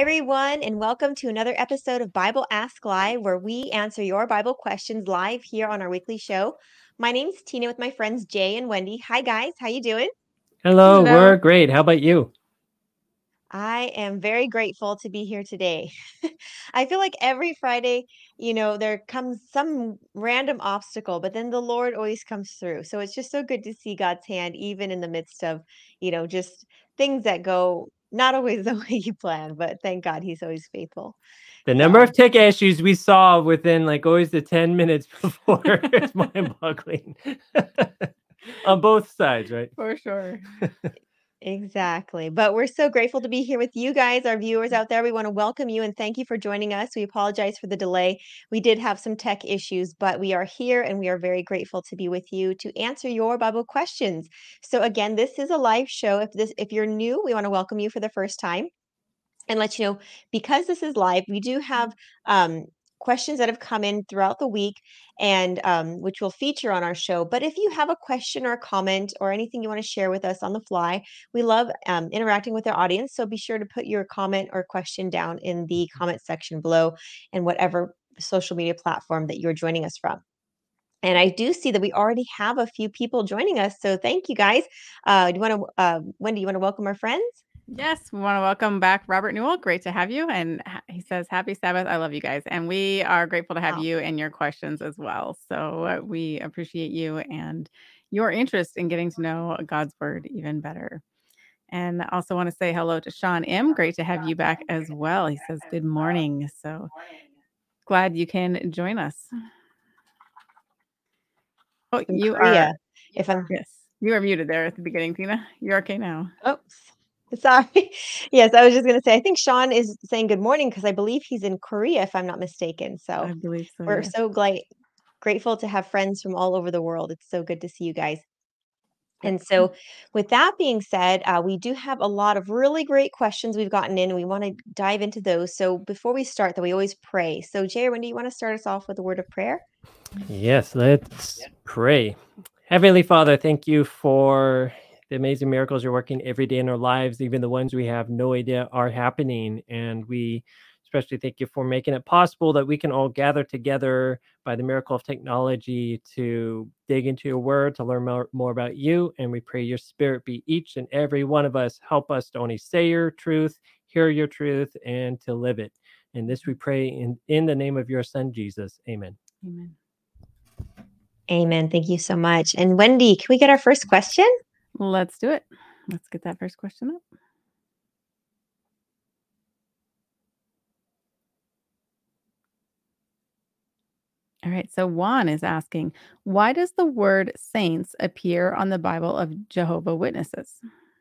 everyone, and welcome to another episode of Bible Ask Live, where we answer your Bible questions live here on our weekly show. My name's Tina with my friends Jay and Wendy. Hi, guys. How you doing? Hello, Hello. we're great. How about you? I am very grateful to be here today. I feel like every Friday, there comes some random obstacle, but then the Lord always comes through. So it's just so good to see God's hand, even in the midst of, just things that go not always the way you plan, but thank God He's always faithful. The number of So, tech issues we saw within always the 10 minutes before is mind-boggling. On both sides, right? For sure. exactly. But we're so grateful to be here with you guys, our viewers out there. We want to welcome you and thank you for joining us. We apologize for the delay. We did have some tech issues, but we are here and we are very grateful to be with you to answer your Bible questions. So again, this is a live show. If you're new, we want to welcome you for the first time and let you know, because this is live, we do have questions that have come in throughout the week and which will feature on our show. But if you have a question or a comment or anything you want to share with us on the fly, we love interacting with our audience. So be sure to put your comment or question down in the comment section below and whatever social media platform that you're joining us from. And I do see that we already have a few people joining us. So thank you guys. Do you want to, Wendy, you want to welcome our friends? Yes, we want to welcome back Robert Newell. Great to have you. And he says, Happy Sabbath. I love you guys. And we are grateful to have Wow. you and your questions as well. So we appreciate you and your interest in getting to know God's word even better. And I also want to say hello to Sean M. Great to have you back as well. He says, good morning. So glad you can join us. Oh, From you Korea. are. Yes, you are muted there at the beginning, Tina. You're okay now. Oops. Sorry. Yes, I was just going to say, I think Sean is saying good morning because I believe he's in Korea, if I'm not mistaken. So I believe so. we're Yes. so grateful to have friends from all over the world. It's so good to see you guys. And so, with that being said, we do have a lot of really great questions we've gotten in, and we want to dive into those. So, before we start, though, we always pray. So, Jay, when do you want to start us off with a word of prayer? Yes, let's pray. Heavenly Father, thank you for the amazing miracles you're working every day in our lives, even the ones we have no idea are happening. And we especially thank you for making it possible that we can all gather together by the miracle of technology to dig into your word, to learn more about you. And we pray your spirit be each and every one of us. Help us to only say your truth, hear your truth, and to live it. And this we pray in the name of your son, Jesus. Amen. Amen. Amen. Thank you so much. And Wendy, can we get our first question? Let's do it. Let's get that first question up. All right. So Juan is asking, why does the word saints appear on the Bible of Jehovah Witnesses?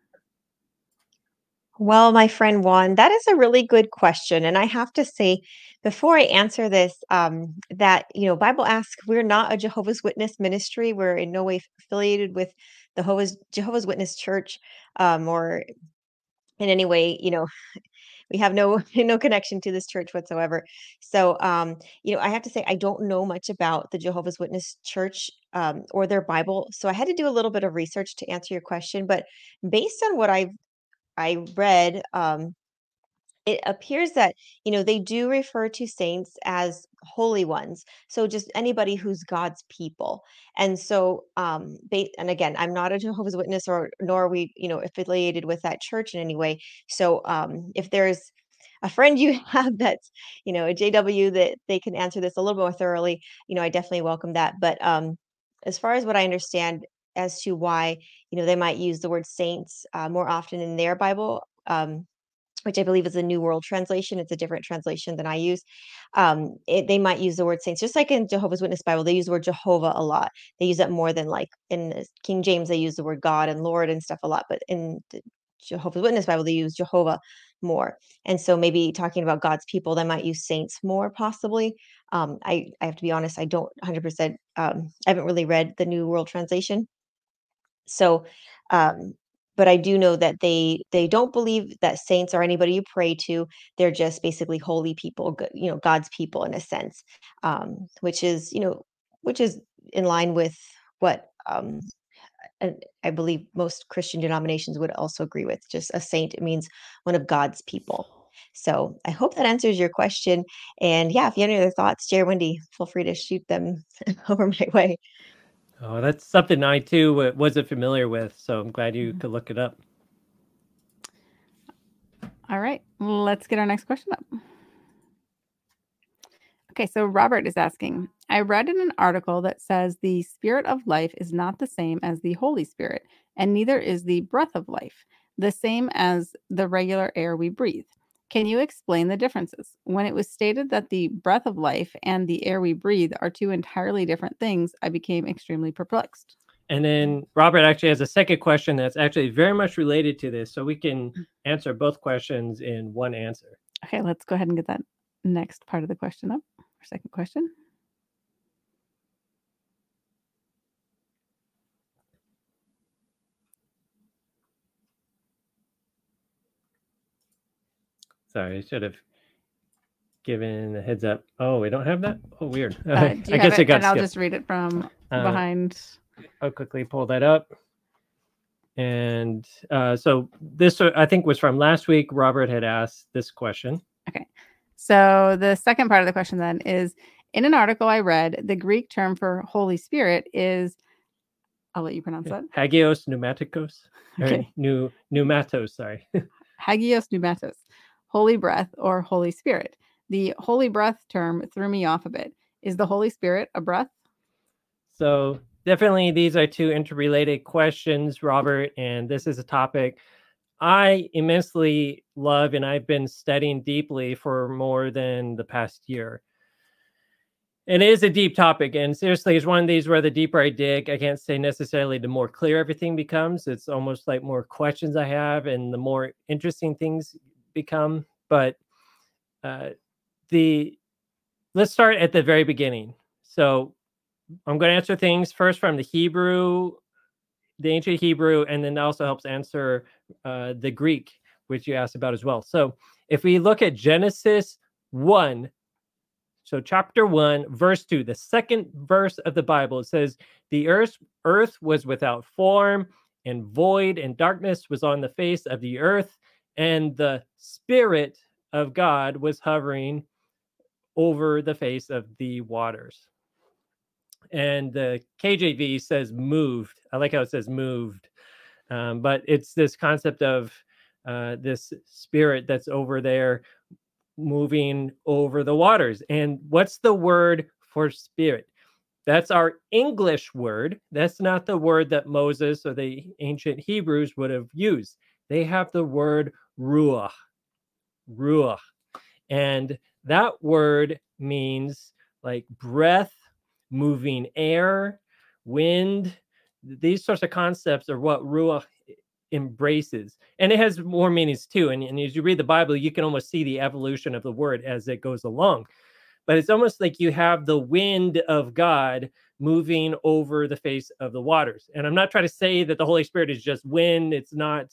Well, my friend Juan, that is a really good question. And I have to say, before I answer this, that, Bible Ask, we're not a Jehovah's Witness ministry. We're in no way affiliated with the Jehovah's Witness Church, or in any way, we have no no connection to this church whatsoever. So, I have to say, I don't know much about the Jehovah's Witness Church, or their Bible. So I had to do a little bit of research to answer your question. But based on what I read, it appears that they do refer to saints as holy ones, so just anybody who's God's people. And so, and again, I'm not a Jehovah's Witness, or nor are we affiliated with that church in any way. So, if there's a friend you have that's a JW that they can answer this a little more thoroughly, I definitely welcome that. But as far as what I understand as to why they might use the word saints more often in their Bible, which I believe is a New World Translation. It's a different translation than I use. They might use the word saints, just like in Jehovah's Witness Bible. They use the word Jehovah a lot. They use that more than, like, in the King James. They use the word God and Lord and stuff a lot, but in the Jehovah's Witness Bible, they use Jehovah more. And so maybe talking about God's people, they might use saints more, possibly. I have to be honest, I don't 100%. I haven't really read the New World Translation, so, um, but I do know that they don't believe that saints are anybody you pray to. They're just basically holy people, God's people in a sense, which is in line with what, I believe most Christian denominations would also agree with. Just a saint, it means one of God's people. So I hope that answers your question. And yeah, if you have any other thoughts, Jerry, Wendy, feel free to shoot them over my way. Oh, that's something I too wasn't familiar with. So I'm glad you could look it up. All right, let's get our next question up. Okay, so Robert is asking, I read in an article that says the spirit of life is not the same as the Holy Spirit, and neither is the breath of life, the same as the regular air we breathe. Can you explain the differences? When it was stated that the breath of life and the air we breathe are two entirely different things, I became extremely perplexed. And then Robert actually has a second question that's actually very much related to this. So we can answer both questions in one answer. Okay, let's go ahead and get that next part of the question up. Our second question. Sorry, I should have given a heads up. Oh, we don't have that? Oh, weird. Do you I have guess it got and I'll skipped. just read it from behind. I'll quickly pull that up. And so this, I think, was from last week. Robert had asked this question. Okay. So the second part of the question then is, in an article I read, the Greek term for Holy Spirit is, I'll let you pronounce that. Hagios pneumatikos. Okay. Pneumatos, sorry. Hagios pneumatos, holy breath or Holy Spirit. The holy breath term threw me off a bit. Is the Holy Spirit a breath? So definitely these are two interrelated questions, Robert, and this is a topic I immensely love and I've been studying deeply for more than the past year. And it is a deep topic, and seriously, it's one of these where the deeper I dig, I can't say necessarily the more clear everything becomes. It's almost like more questions I have and the more interesting things become. But let's start at the very beginning. So I'm going to answer things first from the Hebrew, the ancient Hebrew, and then that also helps answer the Greek, which you asked about as well. So if we look at Genesis 1, so chapter 1, verse 2, the second verse of the Bible, it says, the earth was without form and void, and darkness was on the face of the earth, and the Spirit of God was hovering over the face of the waters. And the KJV says moved. I like how it says moved. But it's this concept of this spirit that's over there moving over the waters. And what's the word for spirit? That's our English word. That's not the word that Moses or the ancient Hebrews would have used. They have the word ruach. Ruach. And that word means like breath, moving air, wind. These sorts of concepts are what ruach embraces. And it has more meanings too. And as you read the Bible, you can almost see the evolution of the word as it goes along. But it's almost like you have the wind of God moving over the face of the waters. And I'm not trying to say that the Holy Spirit is just wind. It's not,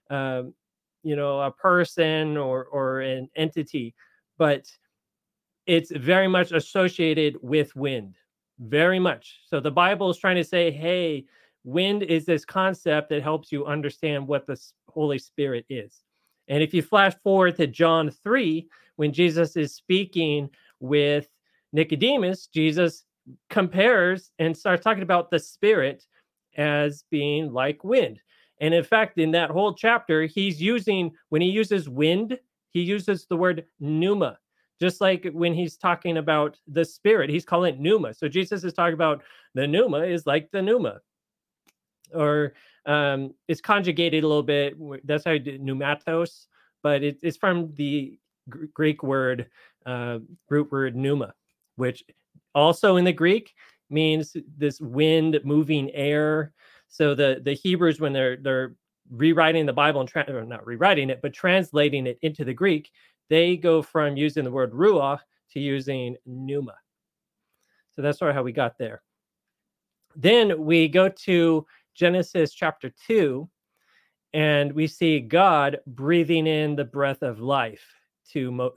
a person or an entity, but it's very much associated with wind. Very much. So the Bible is trying to say, hey, wind is this concept that helps you understand what the Holy Spirit is. And if you flash forward to John 3, when Jesus is speaking with Nicodemus, Jesus compares and starts talking about the Spirit as being like wind. And in fact, in that whole chapter, when he uses wind, he uses the word pneuma. Just like when he's talking about the Spirit, he's calling it pneuma. So Jesus is talking about the pneuma is like the pneuma. Or it's conjugated a little bit. That's how you do pneumatos, but it's from the Greek word, root word pneuma, which also in the Greek means this wind, moving air. So the Hebrews, when they're rewriting the Bible or not rewriting it, but translating it into the Greek, they go from using the word ruach to using pneuma. So that's sort of how we got there. Then we go to Genesis chapter 2, and we see God breathing in the breath of life to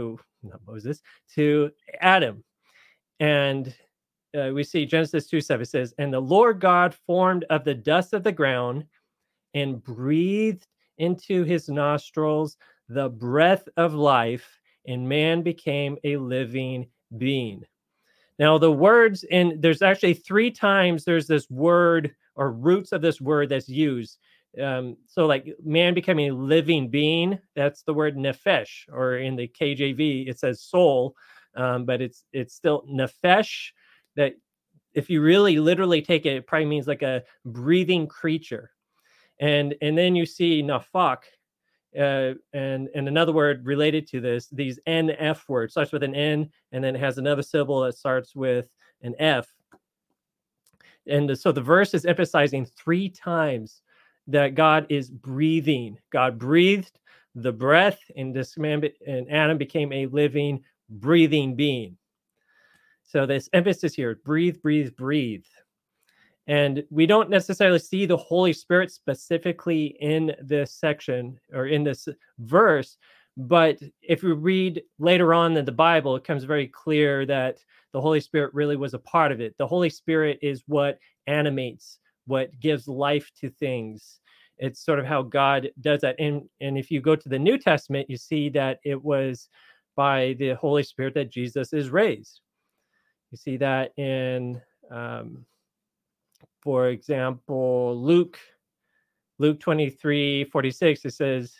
Adam. And we see Genesis 2:7 says, and the Lord God formed of the dust of the ground and breathed into his nostrils the breath of life, and man became a living being. Now, the words there's actually 3 times there's this word or roots of this word that's used. So like man becoming a living being, that's the word nephesh, or in the KJV, it says soul, but it's still nephesh. That if you really literally take it, it probably means like a breathing creature. And then you see nafak, and another word related to this, these NF words, starts with an N, and then it has another syllable that starts with an F. And so the verse is emphasizing 3 times that God is breathing. God breathed the breath, and this man and Adam became a living, breathing being. So this emphasis here, breathe, breathe, breathe. And we don't necessarily see the Holy Spirit specifically in this section or in this verse, but if we read later on in the Bible, it becomes very clear that the Holy Spirit really was a part of it. The Holy Spirit is what animates, what gives life to things. It's sort of how God does that. And if you go to the New Testament, you see that it was by the Holy Spirit that Jesus is raised. You see that in, for example, Luke 23:46, it says,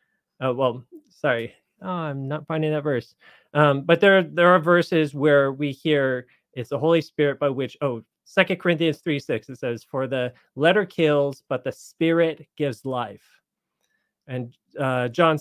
I'm not finding that verse. But there are verses where we hear it's the Holy Spirit by which, 2 Corinthians 3:6, it says, for the letter kills, but the Spirit gives life. And John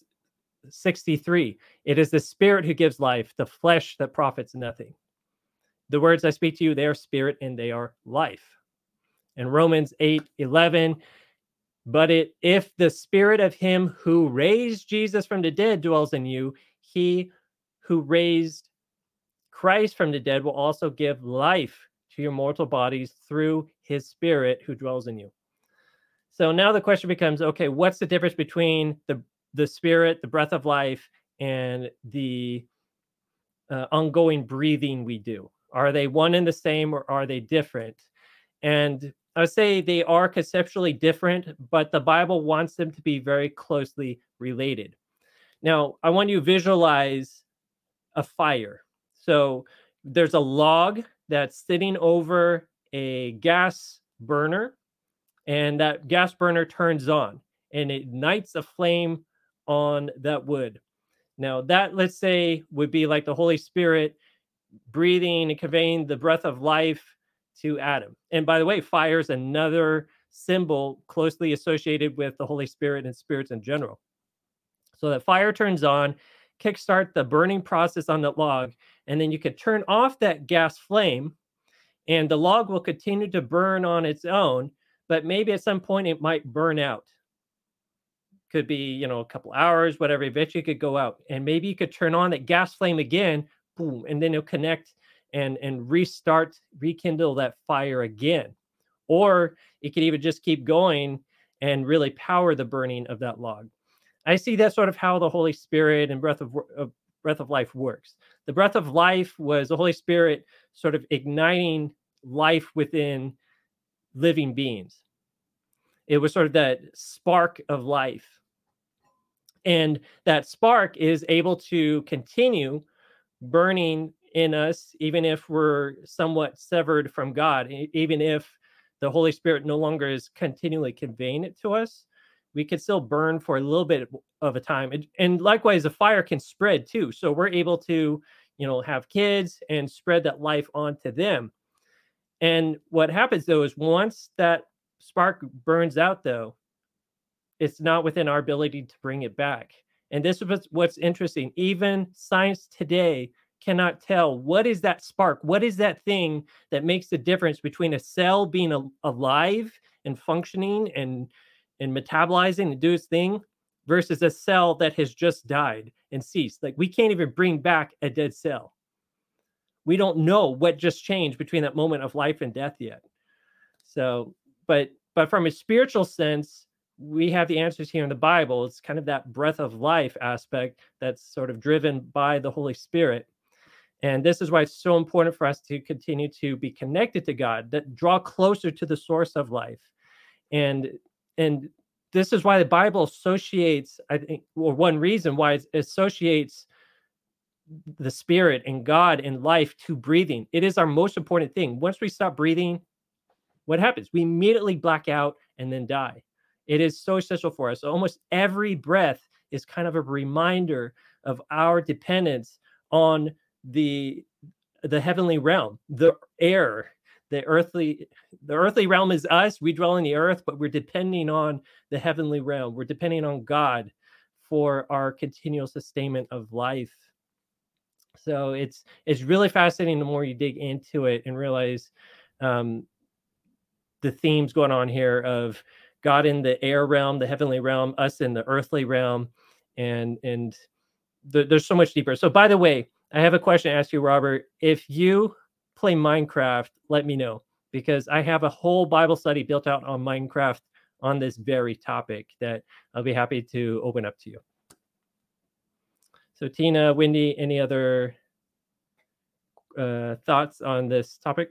6:63, it is the Spirit who gives life, the flesh that profits nothing. The words I speak to you, they are spirit and they are life. And Romans 8:11, but if the Spirit of him who raised Jesus from the dead dwells in you, he who raised Christ from the dead will also give life to your mortal bodies through his Spirit who dwells in you. So now the question becomes, okay, what's the difference between the Spirit, the breath of life, and the ongoing breathing we do? Are they one and the same, or are they different? And I would say they are conceptually different, but the Bible wants them to be very closely related. Now, I want you to visualize a fire. So there's a log that's sitting over a gas burner, and that gas burner turns on and it ignites a flame on that wood. Now, that, let's say, would be like the Holy Spirit breathing and conveying the breath of life to Adam. And by the way, fire is another symbol closely associated with the Holy Spirit and spirits in general. So that fire turns on, kickstart the burning process on the log, and then you could turn off that gas flame, and the log will continue to burn on its own, but maybe at some point it might burn out. Could be, a couple hours, whatever. Eventually it could go out, and maybe you could turn on that gas flame again, boom, and then it'll connect and rekindle that fire again. Or it could even just keep going and really power the burning of that log. I see that's sort of how the Holy Spirit and breath of life works. The breath of life was the Holy Spirit sort of igniting life within living beings. It was sort of that spark of life. And that spark is able to continue burning in us, even if we're somewhat severed from God, even if the Holy Spirit no longer is continually conveying it to us, we could still burn for a little bit of a time. And likewise, the fire can spread too. So we're able to, have kids and spread that life onto them. And what happens though is once that spark burns out though, it's not within our ability to bring it back. And this is what's interesting. Even science today cannot tell what is that spark, what is that thing that makes the difference between a cell being alive and functioning and metabolizing and do its thing versus a cell that has just died and ceased. Like, we can't even bring back a dead cell. We don't know what just changed between that moment of life and death yet. So, but from a spiritual sense, we have the answers here in the Bible. It's kind of that breath of life aspect that's sort of driven by the Holy Spirit. And this is why it's so important for us to continue to be connected to God, that draw closer to the source of life. And this is why the Bible associates, I think, or one reason why it associates the spirit and God and life to breathing. It is our most important thing. Once we stop breathing, what happens? We immediately black out and then die. It is so essential for us. So almost every breath is kind of a reminder of our dependence on the heavenly realm, the air, the earthly realm is us. We dwell in the earth, but we're depending on the heavenly realm. We're depending on God for our continual sustainment of life. So it's really fascinating the more you dig into it and realize the themes going on here of God in the air realm, the heavenly realm, us in the earthly realm, and there's so much deeper. So by the way, I have a question to ask you, Robert. If you play Minecraft, let me know, because I have a whole Bible study built out on Minecraft on this very topic that I'll be happy to open up to you. So Tina, Wendy, any other thoughts on this topic?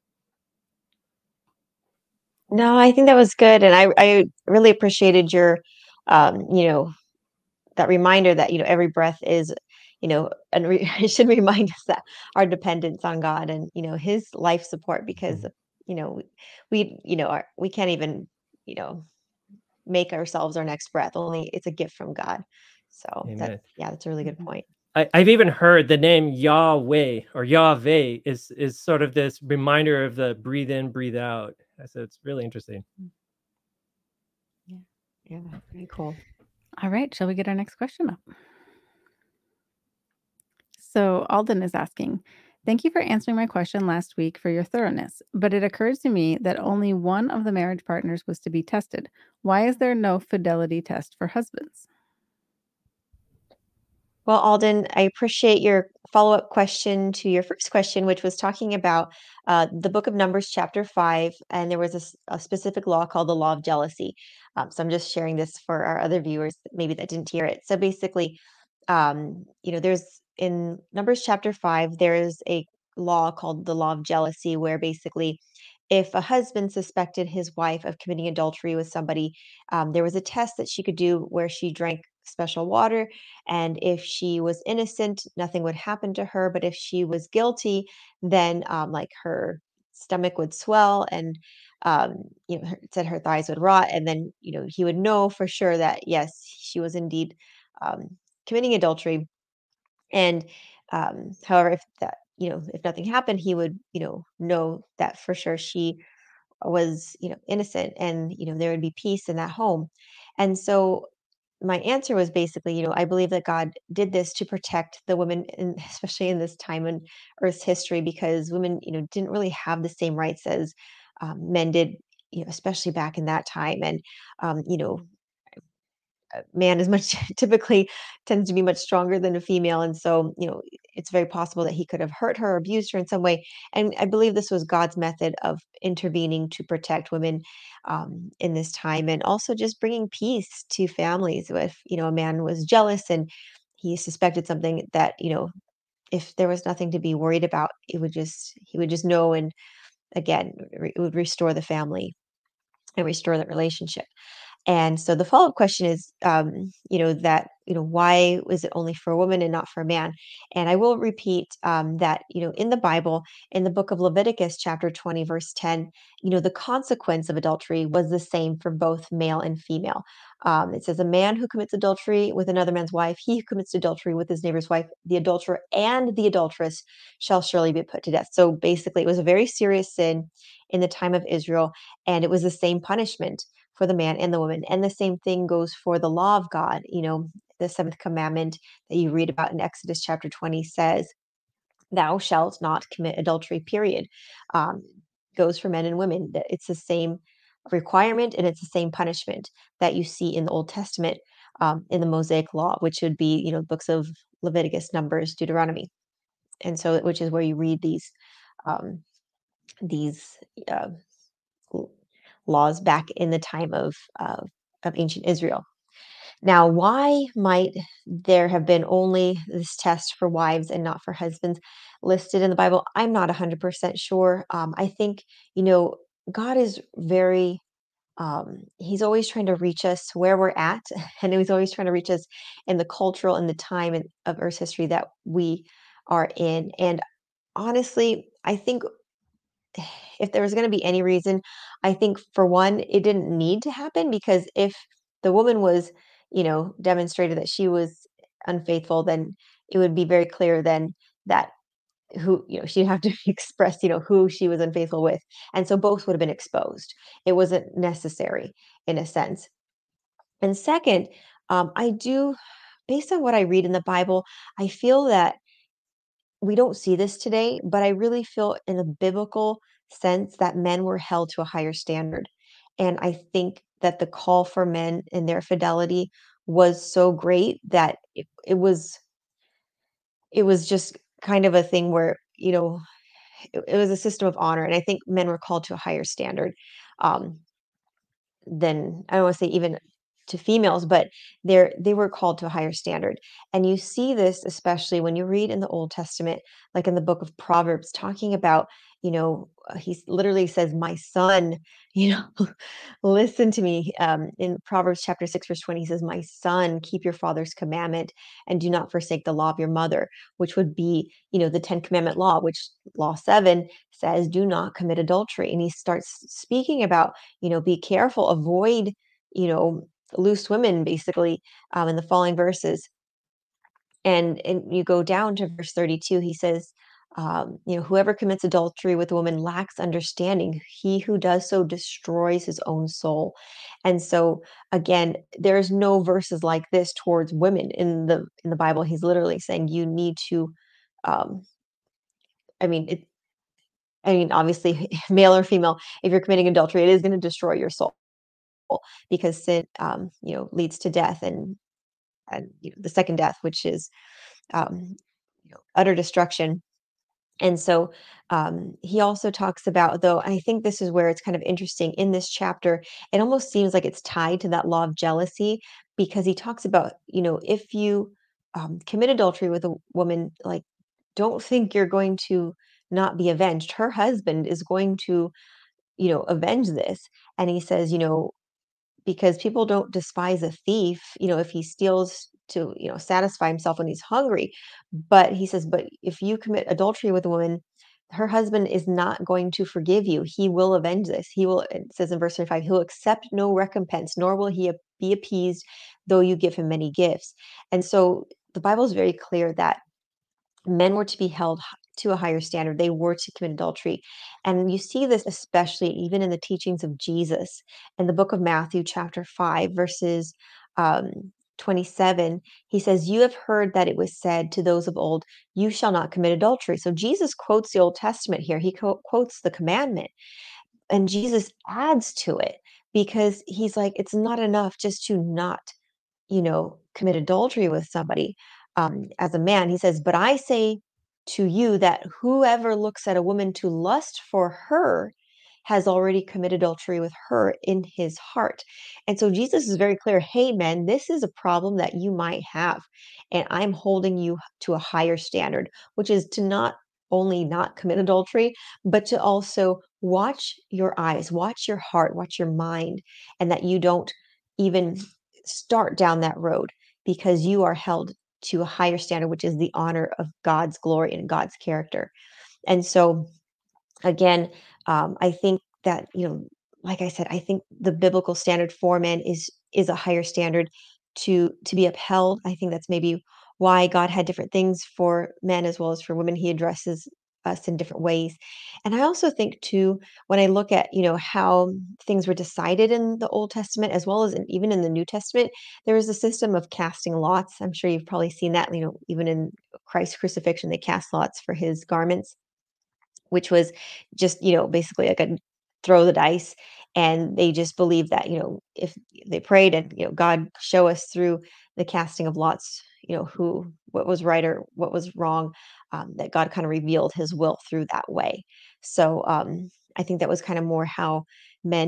No, I think that was good, and I really appreciated your, you know, that reminder that every breath is, and it should remind us that our dependence on God and His life support, because you know we can't even you know make ourselves our next breath. Only it's a gift from God. So Amen. that's a really good point. I've even heard the name Yahweh or Yahweh is sort of this reminder of the breathe in, breathe out. So it's really interesting. Yeah, very cool. All right, shall we get our next question up? So Alden is asking, thank you for answering my question last week for your thoroughness, but it occurs to me that only one of the marriage partners was to be tested. Why is there no fidelity test for husbands? Well, Alden, I appreciate your follow-up question to your first question, which was talking about the book of Numbers, chapter 5, and there was a specific law called the law of jealousy. So I'm just sharing this for our other viewers maybe that didn't hear it. So basically, there's in Numbers chapter 5, there's a law called the law of jealousy, where basically, if a husband suspected his wife of committing adultery with somebody, there was a test that she could do where she drank special water, and if she was innocent, nothing would happen to her. But if she was guilty, then like her stomach would swell, and it said her thighs would rot, and then he would know for sure that yes, she was indeed committing adultery. And however, if nothing happened, he would know that for sure she was innocent, and there would be peace in that home. And so my answer was basically, I believe that God did this to protect the women, especially in this time in Earth's history, because women, didn't really have the same rights as men did, especially back in that time. And man is much typically tends to be much stronger than a female, and so it's very possible that he could have hurt her or abused her in some way. And I believe this was God's method of intervening to protect women in this time, and also just bringing peace to families. If a man was jealous and he suspected something, that if there was nothing to be worried about, he would just know, and again, it would restore the family and restore that relationship. And so the follow-up question is, why is it only for a woman and not for a man? And I will repeat that, in the Bible, in the book of Leviticus, chapter 20, verse 10, the consequence of adultery was the same for both male and female. It says, a man who commits adultery with another man's wife, he who commits adultery with his neighbor's wife, the adulterer and the adulteress shall surely be put to death. So basically, it was a very serious sin in the time of Israel, and it was the same punishment for the man and the woman. And the same thing goes for the law of God. The seventh commandment that you read about in Exodus chapter 20 says, thou shalt not commit adultery, period. Goes for men and women. It's the same requirement, and it's the same punishment that you see in the Old Testament, in the Mosaic law, which would be, books of Leviticus, Numbers, Deuteronomy. And so, which is where you read these uh, laws back in the time of ancient Israel. Now, why might there have been only this test for wives and not for husbands listed in the Bible? I'm not 100% sure. I think, God is very he's always trying to reach us where we're at, and he's always trying to reach us in the cultural and the time of Earth's history that we are in. And honestly, I think if there was going to be any reason, I think for one, it didn't need to happen, because if the woman was, demonstrated that she was unfaithful, then it would be very clear then that she'd have to express, who she was unfaithful with. And so both would have been exposed. It wasn't necessary in a sense. And second, I do, based on what I read in the Bible, I feel that we don't see this today, but I really feel in a biblical sense that men were held to a higher standard. And I think that the call for men in their fidelity was so great that it was just kind of a thing where, it was a system of honor. And I think men were called to a higher standard. Um, than, I don't want to say even to females, but they were called to a higher standard. And you see this especially when you read in the Old Testament, like in the book of Proverbs, talking about, he literally says, "My son, you know, listen to me." In Proverbs chapter 6, verse 20, he says, "My son, keep your father's commandment and do not forsake the law of your mother," which would be, the 10 commandment law, which law 7 says, "Do not commit adultery." And he starts speaking about, be careful, avoid, loose women, basically, in the following verses. And you go down to verse 32, he says, "Whoever commits adultery with a woman lacks understanding. He who does so destroys his own soul." And so, again, there's no verses like this towards women in the Bible. He's literally saying you need to, um, I mean, obviously, male or female, if you're committing adultery, it is going to destroy your soul, because sin, leads to death, and the second death, which is, um, utter destruction. And so, he also talks about, though, I think this is where it's kind of interesting in this chapter. It almost seems like it's tied to that law of jealousy, because he talks about, if you commit adultery with a woman, like, don't think you're going to not be avenged. Her husband is going to, avenge this. And he says, because people don't despise a thief, if he steals to, satisfy himself when he's hungry. But he says, but if you commit adultery with a woman, her husband is not going to forgive you. He will avenge this. He will, it says in verse 25, he'll accept no recompense, nor will he be appeased, though you give him many gifts. And so the Bible is very clear that men were to be held to a higher standard. They were to commit adultery. And you see this especially even in the teachings of Jesus. In the book of Matthew, chapter 5, verses 27, he says, "You have heard that it was said to those of old, 'You shall not commit adultery.'" So Jesus quotes the Old Testament here. He quotes the commandment, and Jesus adds to it, because he's like, it's not enough just to not, commit adultery with somebody, as a man. He says, "But I say to you that whoever looks at a woman to lust for her has already committed adultery with her in his heart." And so Jesus is very clear. Hey, men, this is a problem that you might have. And I'm holding you to a higher standard, which is to not only not commit adultery, but to also watch your eyes, watch your heart, watch your mind, and that you don't even start down that road, because you are held to a higher standard, which is the honor of God's glory and God's character. And so, again, I think that, like I said, I think the biblical standard for men is a higher standard to be upheld. I think that's maybe why God had different things for men as well as for women. He addresses us in different ways. And I also think too, when I look at, how things were decided in the Old Testament as well as even in the New Testament, there was a system of casting lots. I'm sure you've probably seen that, even in Christ's crucifixion, they cast lots for his garments, which was just, basically like a throw the dice. And they just believed that, if they prayed and, God, show us through the casting of lots, what was right or what was wrong, that God kind of revealed his will through that way. So, I think that was kind of more how men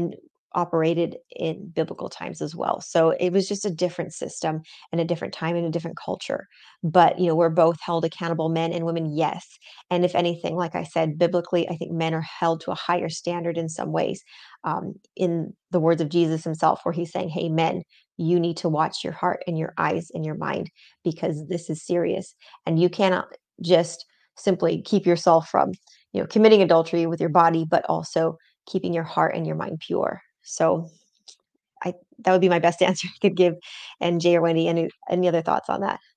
operated in biblical times as well. So it was just a different system and a different time and a different culture. But, we're both held accountable, men and women, yes. And if anything, like I said, biblically, I think men are held to a higher standard in some ways. In the words of Jesus himself, where he's saying, hey, men, you need to watch your heart and your eyes and your mind, because this is serious. And you cannot just simply keep yourself from, committing adultery with your body, but also keeping your heart and your mind pure. So that would be my best answer I could give. And Jay or Wendy, any other thoughts on that?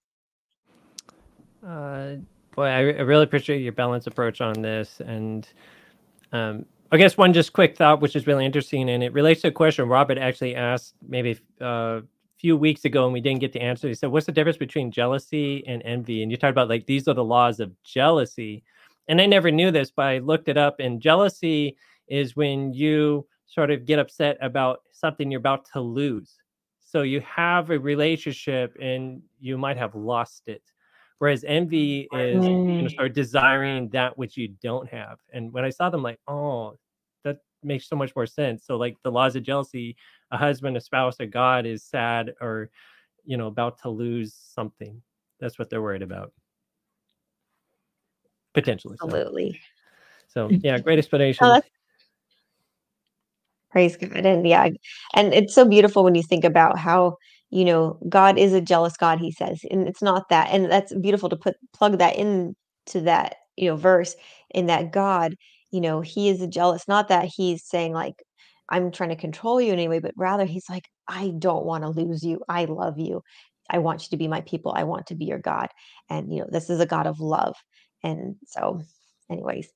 Boy, I really appreciate your balanced approach on this. And I guess one just quick thought, which is really interesting, and it relates to a question Robert actually asked maybe a few weeks ago, and we didn't get the answer. He said, what's the difference between jealousy and envy? And you talked about like, these are the laws of jealousy. And I never knew this, but I looked it up. And jealousy is when you sort of get upset about something you're about to lose. So you have a relationship and you might have lost it. Whereas envy is, sort of desiring that which you don't have. And when I saw them, like, oh, that makes so much more sense. So like the laws of jealousy, a husband, a spouse, a God is sad or, about to lose something. That's what they're worried about. Potentially. Absolutely. So yeah, great explanation. Praise God. And yeah, and it's so beautiful when you think about how, God is a jealous God, he says. And it's not that. And that's beautiful to plug that into that, verse, in that God, he is a jealous, not that he's saying like, I'm trying to control you in any way, but rather he's like, I don't want to lose you. I love you. I want you to be my people. I want to be your God. And, this is a God of love. And so anyways,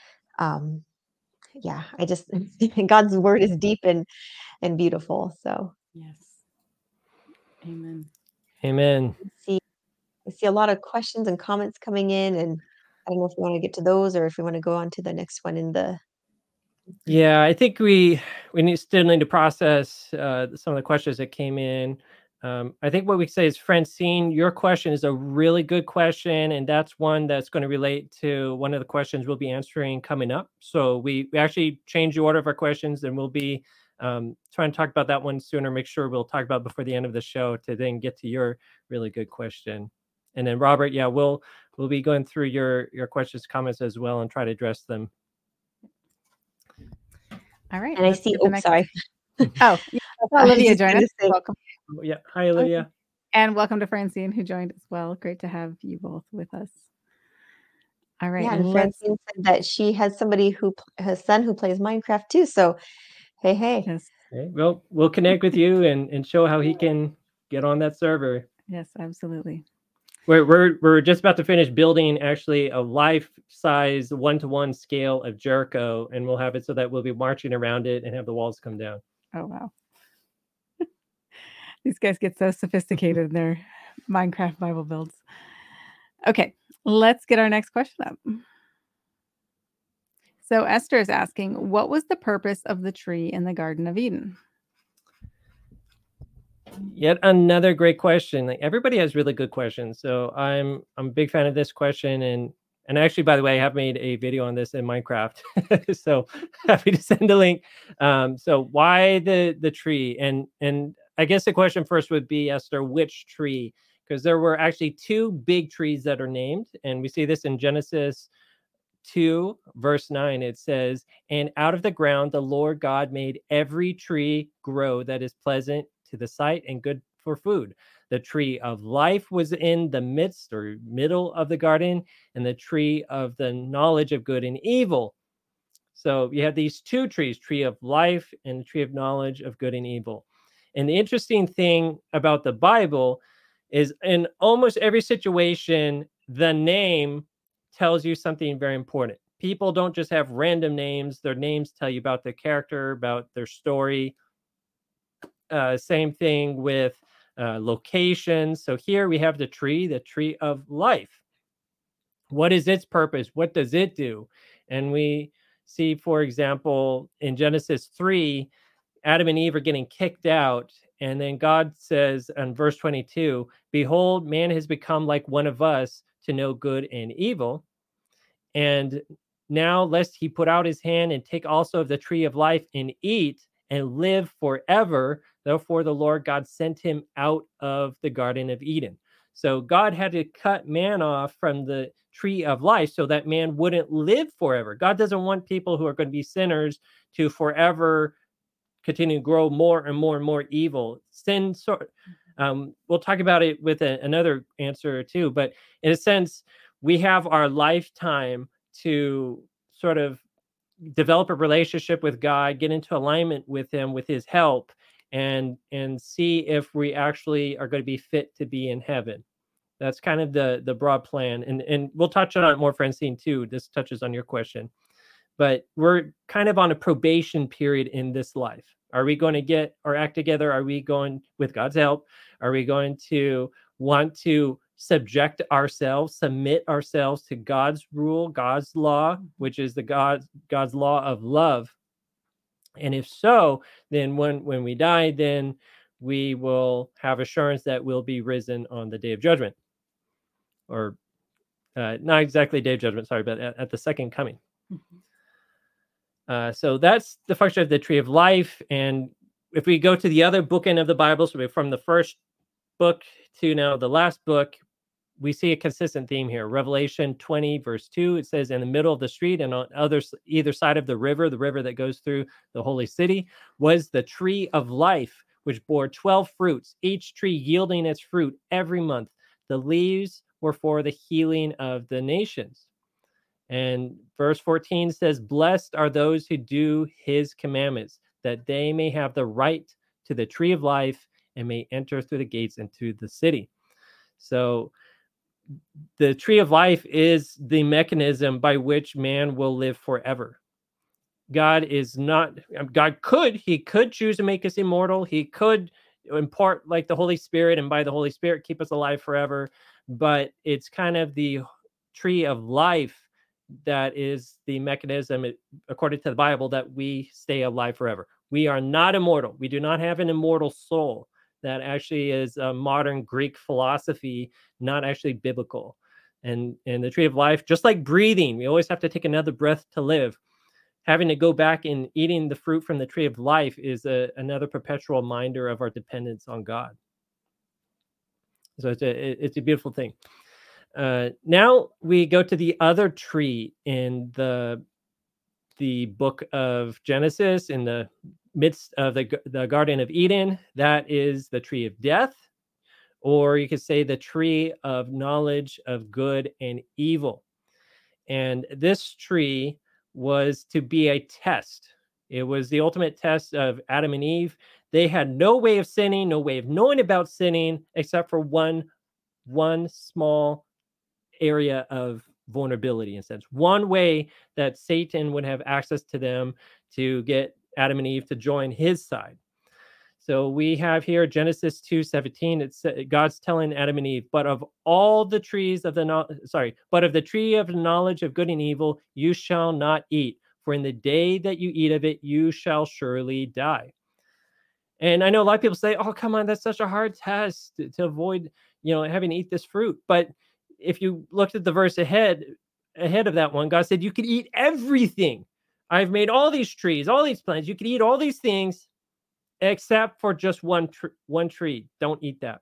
yeah, I just God's word is deep and beautiful. So Yes. Amen. Amen. I see a lot of questions and comments coming in, and I don't know if we want to get to those or if we want to go on to the next one in the. Yeah, I think we still need to process some of the questions that came in. I think what we say is, Francine, your question is a really good question, and that's one that's going to relate to one of the questions we'll be answering coming up. So we actually changed the order of our questions, and we'll be trying to talk about that one sooner. Make sure we'll talk about before the end of the show to then get to your really good question. And then Robert, yeah, we'll be going through your questions, comments as well, and try to address them. All right. And I see. Oh, sorry. Oh, yeah, Olivia joined us. Welcome. Yeah. Hi, Olivia. And welcome to Francine, who joined as well. Great to have you both with us. All right. Yeah, and Francine said that she has somebody her son who plays Minecraft too. So, hey. Yes. Okay. Well, we'll connect with you and show how he can get on that server. Yes, absolutely. We're just about to finish building actually a life-size 1-to-1 scale of Jericho, and we'll have it so that we'll be marching around it and have the walls come down. Oh wow. These guys get so sophisticated in their Minecraft Bible builds. Okay, let's get our next question up. So Esther is asking, what was the purpose of the tree in the Garden of Eden? Yet another great question. Like, everybody has really good questions. So I'm a big fan of this question. And actually, by the way, I have made a video on this in Minecraft. So happy to send a link. So why the tree? And I guess the question first would be, Esther, which tree? Because there were actually 2 big trees that are named. And we see this in Genesis 2, verse 9. It says, and out of the ground, the Lord God made every tree grow that is pleasant to the sight and good for food. The tree of life was in the midst or middle of the garden, and the tree of the knowledge of good and evil. So you have these 2 trees, tree of life and the tree of knowledge of good and evil. And the interesting thing about the Bible is, in almost every situation, the name tells you something very important. People don't just have random names. Their names tell you about their character, about their story. Same thing with locations. So here we have the tree of life. What is its purpose? What does it do? And we see, for example, in Genesis 3, Adam and Eve are getting kicked out. And then God says in verse 22, behold, man has become like one of us to know good and evil. And now lest he put out his hand and take also of the tree of life and eat and live forever. Therefore, the Lord God sent him out of the Garden of Eden. So God had to cut man off from the tree of life so that man wouldn't live forever. God doesn't want people who are going to be sinners to forever continue to grow more and more and more evil. Sin, we'll talk about it with another answer too, but in a sense, we have our lifetime to sort of develop a relationship with God, get into alignment with him, with his help, and see if we actually are going to be fit to be in heaven. That's kind of the broad plan. And we'll touch on it more, Francine, too. This touches on your question. But we're kind of on a probation period in this life. Are we going to get our act together? Are we going, with God's help, are we going to want to submit ourselves to God's rule, God's law, which is God's law of love? And if so, then when we die, then we will have assurance that we'll be risen on the day of judgment. Or not exactly day of judgment, sorry, but at the second coming. So that's the function of the tree of life. And if we go to the other bookend of the Bible, so from the first book to now the last book, we see a consistent theme here. Revelation 20, verse 2, it says, in the middle of the street and on either side of the river that goes through the holy city, was the tree of life, which bore 12 fruits, each tree yielding its fruit every month. The leaves were for the healing of the nations. And verse 14 says, blessed are those who do his commandments, that they may have the right to the tree of life and may enter through the gates into the city. So the tree of life is the mechanism by which man will live forever. God could choose to make us immortal. He could impart like the Holy Spirit, and by the Holy Spirit keep us alive forever. But it's kind of the tree of life that is the mechanism, according to the Bible, that we stay alive forever. We are not immortal. We do not have an immortal soul. That actually is a modern Greek philosophy, not actually biblical. And the tree of life, just like breathing, we always have to take another breath to live. Having to go back and eating the fruit from the tree of life is another perpetual reminder of our dependence on God. So it's a beautiful thing. Now we go to the other tree in the book of Genesis, in the midst of the Garden of Eden. That is the tree of death, or you could say the tree of knowledge of good and evil. And this tree was to be a test. It was the ultimate test of Adam and Eve. They had no way of sinning, no way of knowing about sinning, except for one small area of vulnerability, in a sense. One way that Satan would have access to them to get Adam and Eve to join his side. So we have here Genesis 2:17. It's God's telling Adam and Eve, but of the tree of the knowledge of good and evil you shall not eat, for in the day that you eat of it you shall surely die. And I know a lot of people say, oh, come on, that's such a hard test to avoid, having to eat this fruit. But if you looked at the verse ahead of that one, God said you could eat everything. I've made all these trees, all these plants. You could eat all these things except for just one tree. Don't eat that.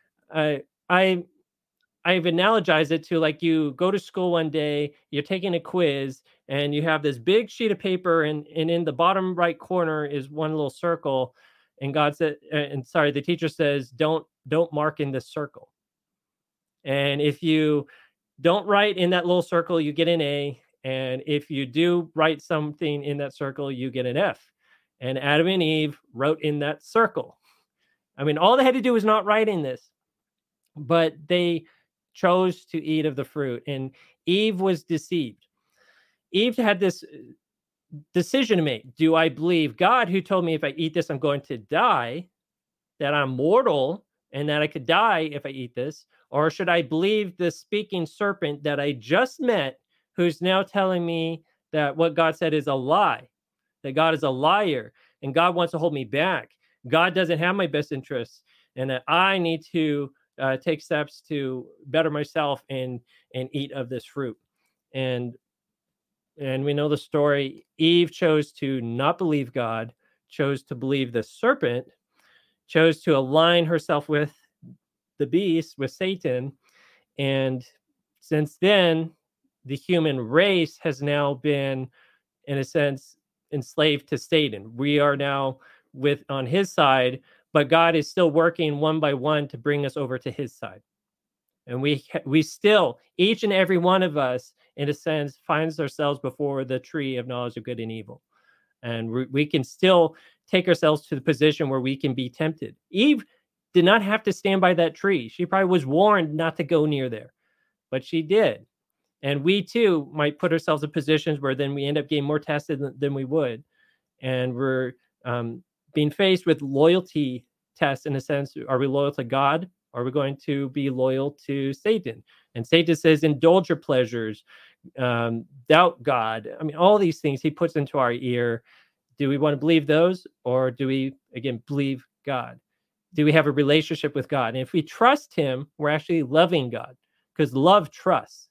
I've analogized it to like you go to school one day, you're taking a quiz, and you have this big sheet of paper, and in the bottom right corner is one little circle. And the teacher says, don't mark in this circle. And if you don't write in that little circle, you get an A. And if you do write something in that circle, you get an F. And Adam and Eve wrote in that circle. I mean, all they had to do was not write in this, but they chose to eat of the fruit. And Eve was deceived. Eve had this decision to make. Do I believe God, who told me if I eat this, I'm going to die, that I'm mortal, and that I could die if I eat this? Or should I believe the speaking serpent that I just met, who's now telling me that what God said is a lie, that God is a liar, and God wants to hold me back? God doesn't have my best interests, and that I need to take steps to better myself and eat of this fruit. And we know the story. Eve chose to not believe God, chose to believe the serpent, chose to align herself with the beast, with Satan. And since then, the human race has now been, in a sense, enslaved to Satan. We are now on his side, but God is still working one by one to bring us over to his side. And we still, each and every one of us, in a sense, finds ourselves before the tree of knowledge of good and evil. And we can still take ourselves to the position where we can be tempted. Eve did not have to stand by that tree. She probably was warned not to go near there, but she did. And we too might put ourselves in positions where then we end up getting more tested than we would. And we're being faced with loyalty tests in a sense. Are we loyal to God? Are we going to be loyal to Satan? And Satan says, indulge your pleasures, doubt God. I mean, all these things he puts into our ear. Do we want to believe those? Or do we, again, believe God? Do we have a relationship with God? And if we trust him, we're actually loving God, because love trusts.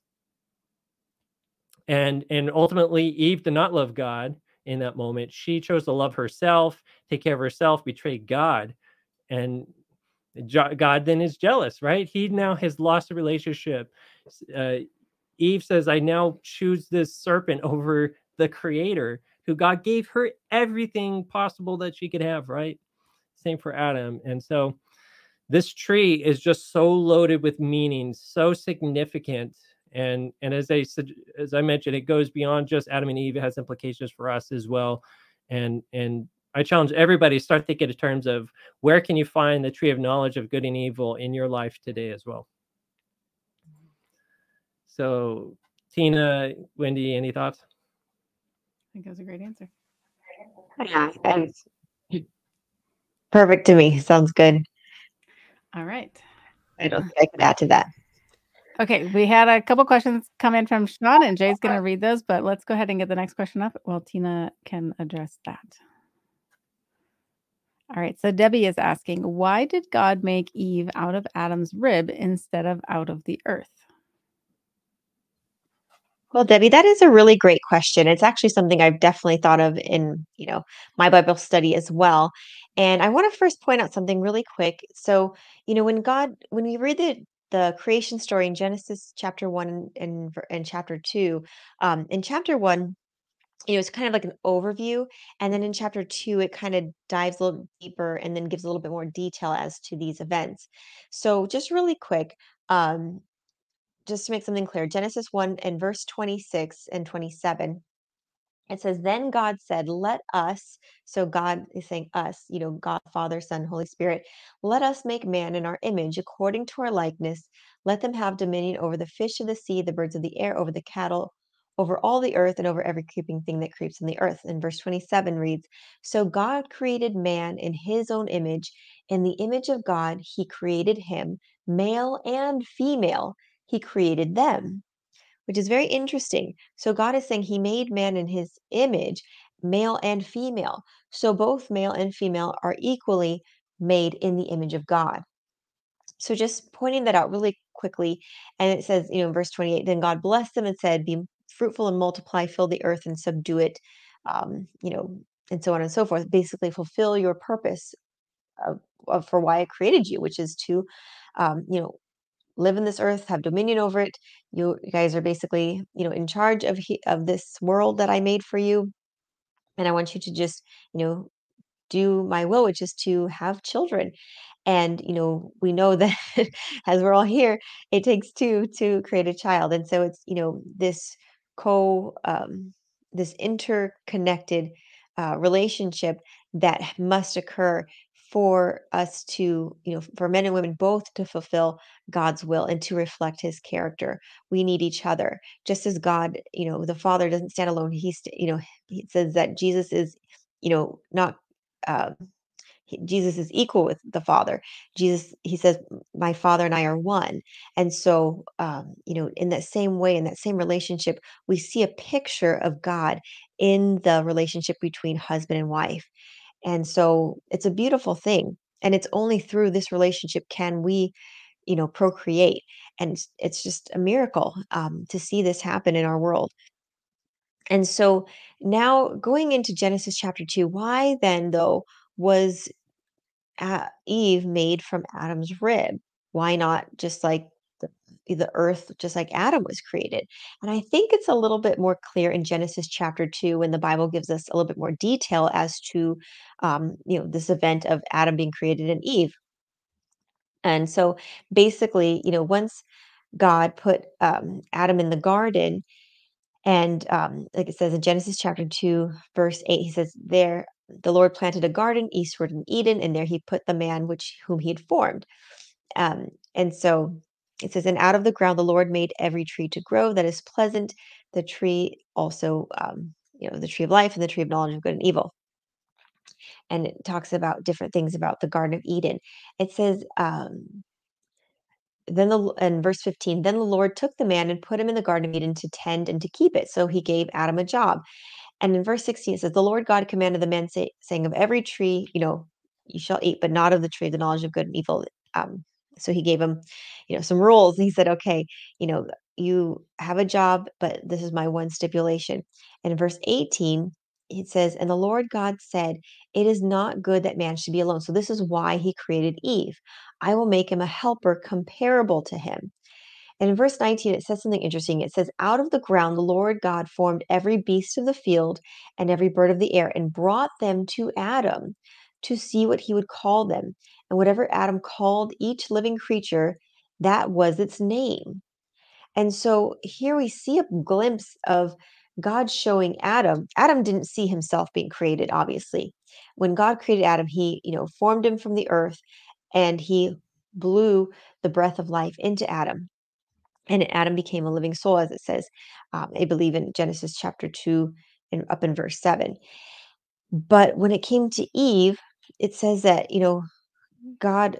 And ultimately, Eve did not love God in that moment. She chose to love herself, take care of herself, betray God. And God then is jealous, right? He now has lost a relationship. Eve says, I now choose this serpent over the creator, who God gave her everything possible that she could have, right? Same for Adam. And so this tree is just so loaded with meaning, so significant. And as I mentioned, it goes beyond just Adam and Eve. It has implications for us as well. And I challenge everybody to start thinking in terms of where can you find the tree of knowledge of good and evil in your life today as well. So, Tina, Wendy, any thoughts? I think that was a great answer. Yeah, and perfect to me. Sounds good. All right. I don't think I could add to that. Okay, we had a couple questions come in from Sean, and Jay's going to read those, but let's go ahead and get the next question up while Tina can address that. All right, so Debbie is asking, why did God make Eve out of Adam's rib instead of out of the earth? Well, Debbie, that is a really great question. It's actually something I've definitely thought of in, my Bible study as well. And I want to first point out something really quick. So, when we read the creation story in Genesis chapter 1 and chapter 2, in chapter 1, it's kind of like an overview, and then in chapter 2 it kind of dives a little deeper and then gives a little bit more detail as to these events. So, just really quick, just to make something clear, Genesis 1 and verse 26 and 27, it says, Then God said, Let us, so God is saying us, God, Father, Son, Holy Spirit, let us make man in our image, according to our likeness. Let them have dominion over the fish of the sea, the birds of the air, over the cattle, over all the earth, and over every creeping thing that creeps on the earth. And verse 27 reads, So God created man in his own image. In the image of God, he created him, male and female, he created them, which is very interesting. So God is saying he made man in his image, male and female. So both male and female are equally made in the image of God. So just pointing that out really quickly. And it says, in verse 28, then God blessed them and said, Be fruitful and multiply, fill the earth and subdue it, and so on and so forth. Basically, fulfill your purpose for why I created you, which is to, live in this earth, have dominion over it. You guys are basically, in charge of this world that I made for you. And I want you to just, do my will, which is to have children. And, we know that as we're all here, it takes two to create a child. And so it's, this this interconnected relationship that must occur for us to, for men and women both to fulfill God's will and to reflect his character. We need each other. Just as God, the Father doesn't stand alone. He says that Jesus is, not um, Jesus is equal with the Father. Jesus, he says, my Father and I are one. And so, in that same way, in that same relationship, we see a picture of God in the relationship between husband and wife. And so it's a beautiful thing. And it's only through this relationship can we, procreate. And it's just a miracle to see this happen in our world. And so now going into Genesis chapter 2, why then, though, was Eve made from Adam's rib? Why not just like the earth, just like Adam was created? And I think it's a little bit more clear in Genesis chapter 2 when the Bible gives us a little bit more detail as to, this event of Adam being created and Eve. And so basically, once God put Adam in the garden, and like it says in Genesis chapter 2, verse 8, he says, there the Lord planted a garden eastward in Eden, and there he put the man whom he had formed. And so it says, and out of the ground the Lord made every tree to grow that is pleasant, the tree also, the tree of life and the tree of knowledge of good and evil. And it talks about different things about the Garden of Eden. It says, in verse 15, then the Lord took the man and put him in the Garden of Eden to tend and to keep it. So he gave Adam a job. And in verse 16, it says, the Lord God commanded the man, saying, of every tree, you shall eat, but not of the tree of the knowledge of good and evil. So he gave him, some rules. And he said, okay, you have a job, but this is my one stipulation. And in verse 18, it says, and the Lord God said, it is not good that man should be alone. So this is why he created Eve. I will make him a helper comparable to him. And in verse 19, it says something interesting. It says, out of the ground, the Lord God formed every beast of the field and every bird of the air and brought them to Adam to see what he would call them. And whatever Adam called each living creature, that was its name. And so here we see a glimpse of God showing Adam. Adam didn't see himself being created, obviously. When God created Adam, he, formed him from the earth and he blew the breath of life into Adam. And Adam became a living soul, as it says, I believe in Genesis chapter 2 and up in verse 7. But when it came to Eve, it says that, God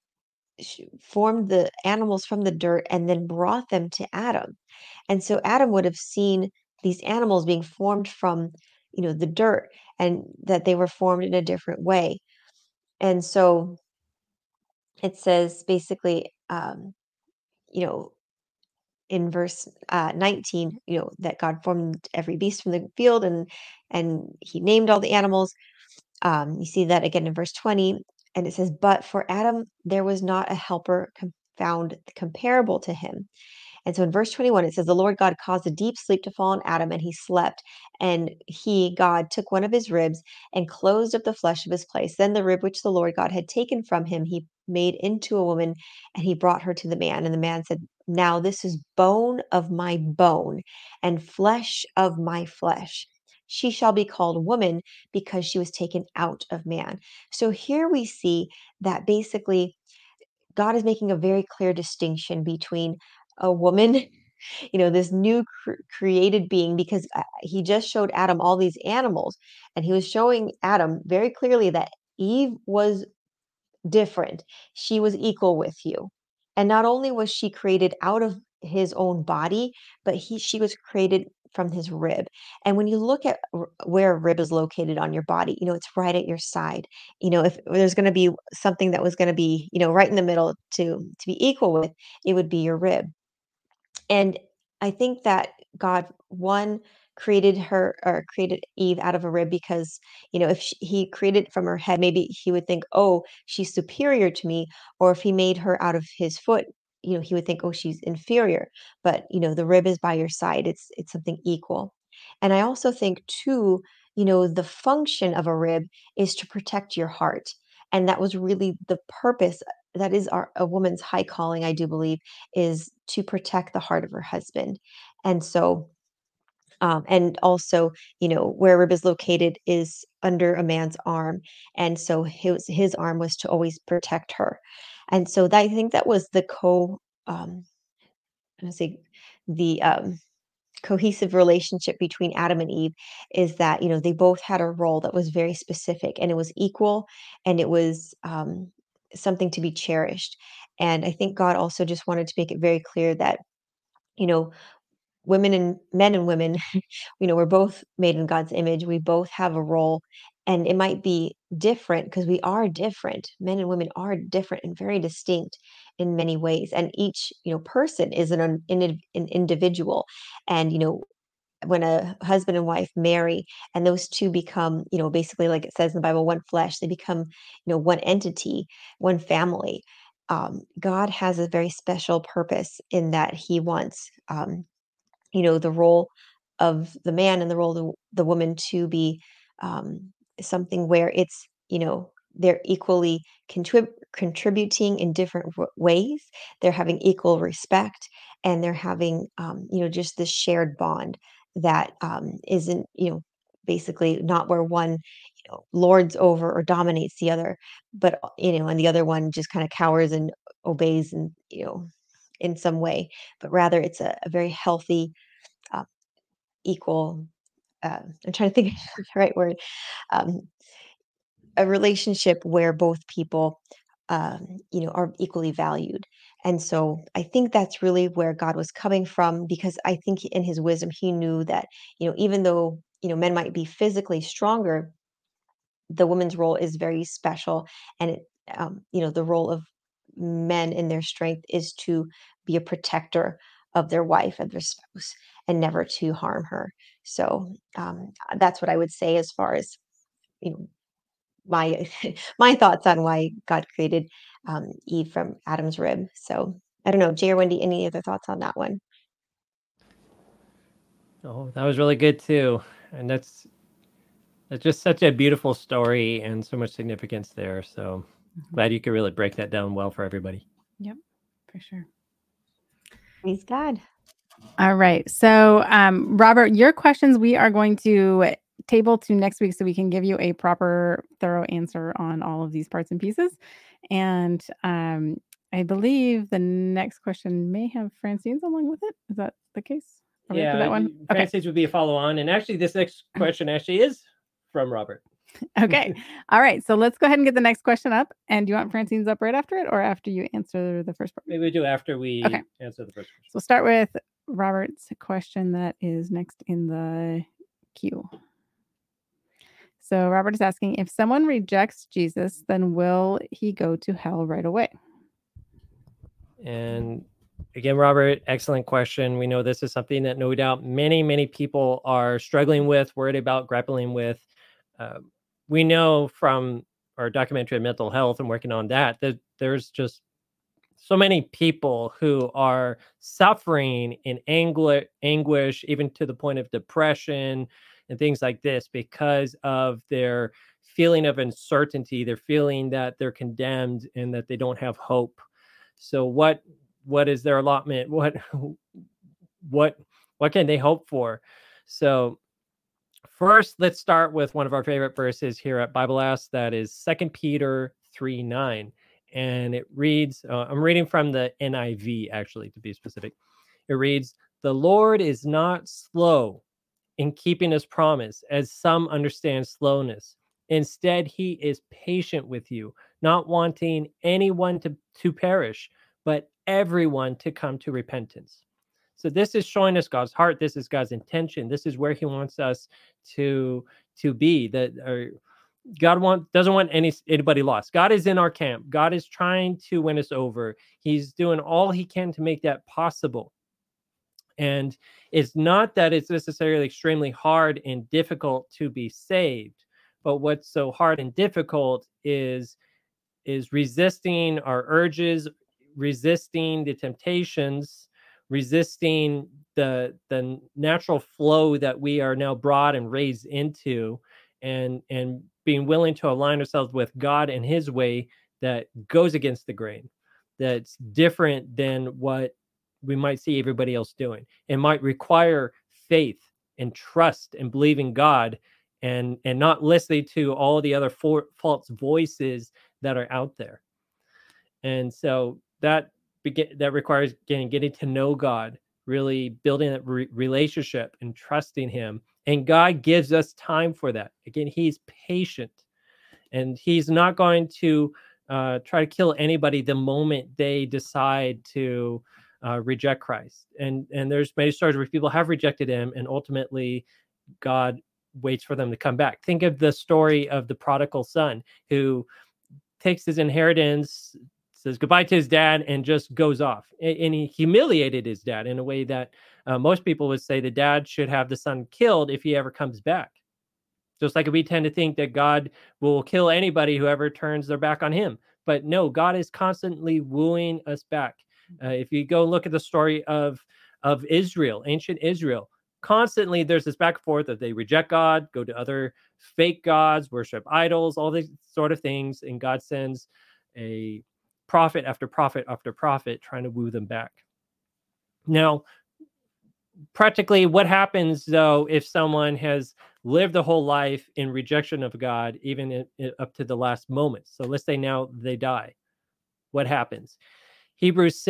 formed the animals from the dirt and then brought them to Adam. And so Adam would have seen these animals being formed from, the dirt, and that they were formed in a different way. And so it says basically, you know, in verse 19, that God formed every beast from the field, and he named all the animals. You see that again in verse 20, and it says, but for Adam there was not a helper found comparable to him. And so in verse 21, it says, the Lord God caused a deep sleep to fall on Adam, and he slept. And he, God, took one of his ribs and closed up the flesh of his place. Then the rib which the Lord God had taken from him, he made into a woman, and he brought her to the man. And the man said, now this is bone of my bone and flesh of my flesh. She shall be called woman because she was taken out of man. So here we see that basically God is making a very clear distinction between a woman, this new created being, because he just showed Adam all these animals, and he was showing Adam very clearly that Eve was different. She was equal with you. And not only was she created out of his own body, but she was created from his rib. And when you look at where a rib is located on your body, it's right at your side. If there's going to be something that was going to be, right in the middle to be equal with, it would be your rib. And I think that God, one, created her, or created Eve out of a rib because, if he created from her head, maybe he would think, oh, she's superior to me. Or if he made her out of his foot, he would think, oh, she's inferior. But, the rib is by your side. It's something equal. And I also think too, the function of a rib is to protect your heart. And that was really the purpose. That is a woman's high calling, I do believe, is to protect the heart of her husband. And so, and also, where a rib is located is under a man's arm. And so his arm was to always protect her. And so I think that was I say the cohesive relationship between Adam and Eve, is that, they both had a role that was very specific, and it was equal, and it was something to be cherished. And I think God also just wanted to make it very clear that, you know, women and men and women, we're both made in God's image. We both have a role, and it might be different because we are different. Men and women are different and very distinct in many ways. And each, person is an individual. And, when a husband and wife marry and those two become, basically like it says in the Bible, one flesh, they become, one entity, one family. God has a very special purpose in that he wants, the role of the man and the role of the woman to be something where it's, they're equally contributing in different ways. They're having equal respect and they're having, just this shared bond that isn't, basically not where one, lords over or dominates the other, but, and the other one just kind of cowers and obeys and, in some way, but rather it's a very healthy, uh, equal, I'm trying to think of the right word, um, a relationship where both people, are equally valued. And so I think that's really where God was coming from, because I think in his wisdom, he knew that, even though, men might be physically stronger, the woman's role is very special. And the role of men in their strength is to be a protector of their wife and their spouse and never to harm her. So that's what I would say as far as, you know, my my thoughts on why God created Eve from Adam's rib. So I don't know, Jay or Wendy, any other thoughts on that one? Oh, that was really good too. And that's just such a beautiful story and so much significance there. So glad you could really break that down well for everybody. Yep, for sure. Praise God. All right. So, Robert, your questions we are going to table to next week so we can give you a proper, thorough answer on all of these parts and pieces. And I believe the next question may have Francine's along with it. Is that the case? Are we up to that one? Okay. Francine's would be a follow-on. And actually, this next question actually is from Robert. Okay. All right. So let's go ahead and get the next question up. And do you want Francine's up right after it or after you answer the first part? Maybe we do after we answer the first question. So we'll start with Robert's question that is next in the queue. So Robert is asking, if someone rejects Jesus, then will he go to hell right away? And again, Robert, excellent question. We know this is something that no doubt many, many people are struggling with, worried about, grappling with. We know from our documentary on mental health and working on that there's just so many people who are suffering in anguish, even to the point of depression and things like this because of their feeling of uncertainty, their feeling that they're condemned and that they don't have hope. So what is their allotment? What can they hope for? So first, let's start with one of our favorite verses here at Bible Ask. That is 2 Peter 3:9. And it reads, I'm reading from the NIV, actually, to be specific. It reads, "The Lord is not slow in keeping his promise, as some understand slowness. Instead, he is patient with you, not wanting anyone to perish, but everyone to come to repentance." So this is showing us God's heart. This is God's intention. This is where he wants us to be. God doesn't want anybody lost. God is in our camp. God is trying to win us over. He's doing all he can to make that possible. And it's not that it's necessarily extremely hard and difficult to be saved, but what's so hard and difficult is resisting our urges, resisting the temptations, resisting the natural flow that we are now brought and raised into, and being willing to align ourselves with God and his way that goes against the grain, that's different than what we might see everybody else doing. It might require faith and trust and believing God and not listening to all the other false voices that are out there. And so that requires getting to know God, really building that relationship and trusting him. And God gives us time for that. Again, he's patient and he's not going to try to kill anybody the moment they decide to reject Christ. And there's many stories where people have rejected him and ultimately God waits for them to come back. Think of the story of the prodigal son who takes his inheritance, says goodbye to his dad, and just goes off. And he humiliated his dad in a way that Most people would say the dad should have the son killed if he ever comes back. Just like we tend to think that God will kill anybody who ever turns their back on him. But no, God is constantly wooing us back. If you go look at the story of Israel, ancient Israel, constantly there's this back and forth that they reject God, go to other fake gods, worship idols, all these sort of things. And God sends a prophet after prophet after prophet trying to woo them back. Now, practically what happens though if someone has lived a whole life in rejection of God, even up to the last moment? So let's say now they die. What happens? Hebrews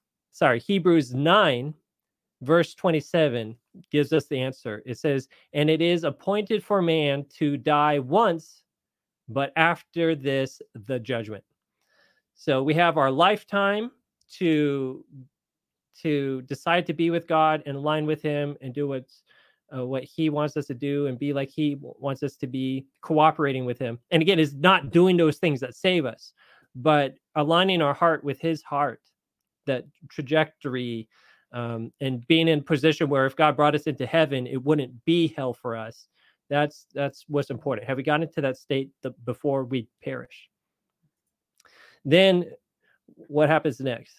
9 verse 27 gives us the answer. It says, and it is appointed for man to die once, but after this, the judgment. So we have our lifetime to decide to be with God and align with him and do what he wants us to do and be like he wants us to be, cooperating with him. And again, is not doing those things that save us, but aligning our heart with his heart, that trajectory, and being in a position where if God brought us into heaven, it wouldn't be hell for us. That's what's important. Have we gotten to that state before we perish? Then what happens next?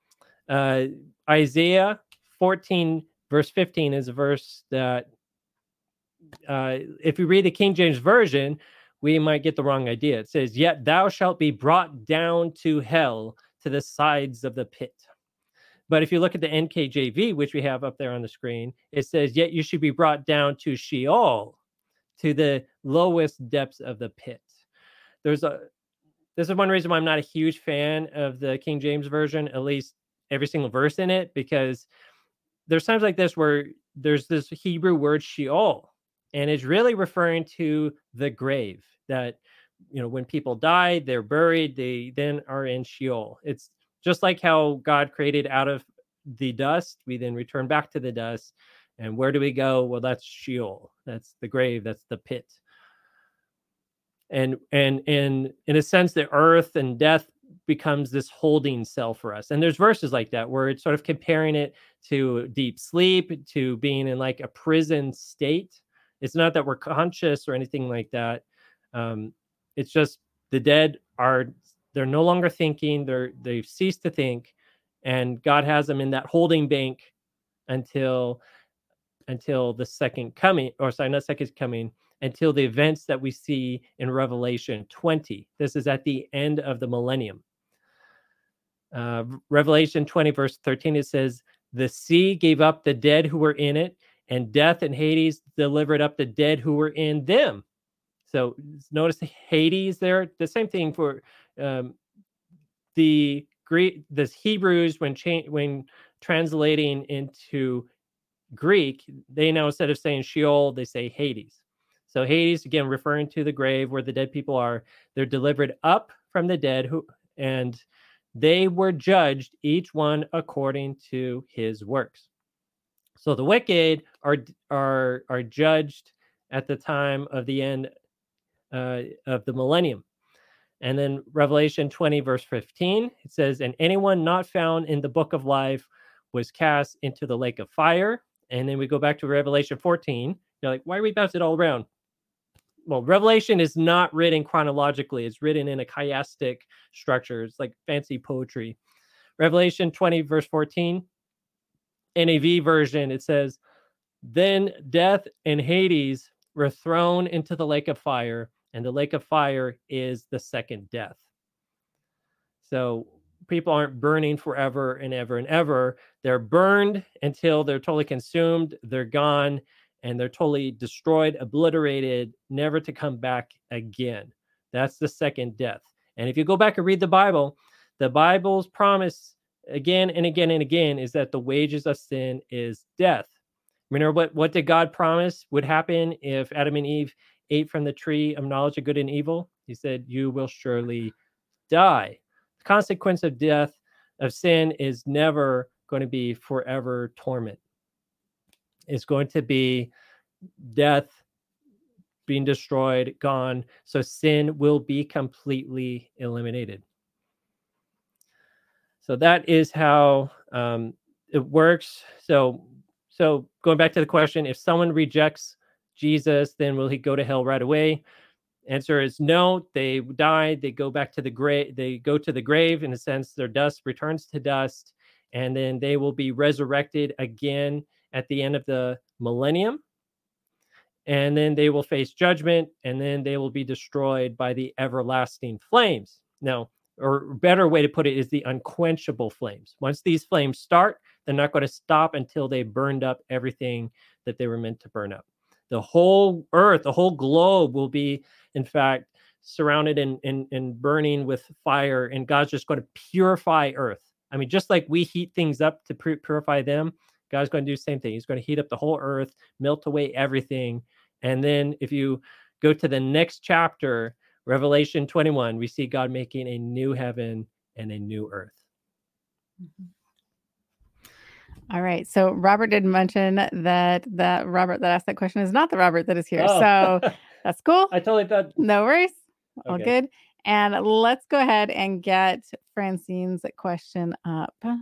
Isaiah 14 verse 15 is a verse that if we read the King James Version, we might get the wrong idea. It says, yet thou shalt be brought down to hell, to the sides of the pit. But if you look at the NKJV, which we have up there on the screen, it says, yet you should be brought down to Sheol, to the lowest depths of the pit. This is one reason why I'm not a huge fan of the King James Version, at least every single verse in it, because there's times like this where there's this Hebrew word Sheol, and it's really referring to the grave, that, when people die, they're buried, they then are in Sheol. It's just like how God created out of the dust, we then return back to the dust. And where do we go? Well, that's Sheol. That's the grave. That's the pit. And in a sense, the earth and death becomes this holding cell for us. And there's verses like that where it's sort of comparing it to deep sleep, to being in like a prison state. It's not that we're conscious or anything like that. It's just the dead they're no longer thinking. They've ceased to think, and God has them in that holding bank until the second coming, until the events that we see in Revelation 20. This is at the end of the millennium. Revelation 20 verse 13, it says, the sea gave up the dead who were in it, and death and Hades delivered up the dead who were in them. So notice Hades there. The same thing for the Hebrews when translating into Greek, they now, instead of saying Sheol, they say Hades. So Hades, again, referring to the grave where the dead people are. They're delivered up from the dead, and they were judged, each one according to his works. So the wicked are judged at the time of the end of the millennium. And then Revelation 20 verse 15, it says, and anyone not found in the book of life was cast into the lake of fire. And then we go back to Revelation 14. You're like, why are we bouncing it all around? Well, Revelation is not written chronologically. It's written in a chiastic structure. It's like fancy poetry. Revelation 20 verse 14, NAV version, it says, then death and Hades were thrown into the lake of fire, and the lake of fire is the second death. So people aren't burning forever and ever and ever. They're burned until they're totally consumed. They're gone, and they're totally destroyed, obliterated, never to come back again. That's the second death. And if you go back and read the Bible's promise again and again and again is that the wages of sin is death. Remember what did God promise would happen if Adam and Eve ate from the tree of knowledge of good and evil? He said, you will surely die. The consequence of death, of sin, is never going to be forever torment. It's going to be death, being destroyed, gone. So sin will be completely eliminated. So that is how it works. So So going back to the question, if someone rejects Jesus, then will he go to hell right away? Answer is no. They die. They go back to the grave. They go to the grave. In a sense, their dust returns to dust, and then they will be resurrected again at the end of the millennium. And then they will face judgment, and then they will be destroyed by the everlasting flames. Now, or better way to put it is the unquenchable flames. Once these flames start, they're not going to stop until they burned up everything that they were meant to burn up. The whole earth, the whole globe will be, in fact, surrounded and burning with fire, and God's just going to purify earth. I mean, just like we heat things up to purify them, God's going to do the same thing. He's going to heat up the whole earth, melt away everything. And then if you go to the next chapter, Revelation 21, we see God making a new heaven and a new earth. All right. So Robert did mention that Robert that asked that question is not the Robert that is here. Oh. So that's cool. I totally thought. No worries. All Okay. good. And let's go ahead and get Francine's question up. All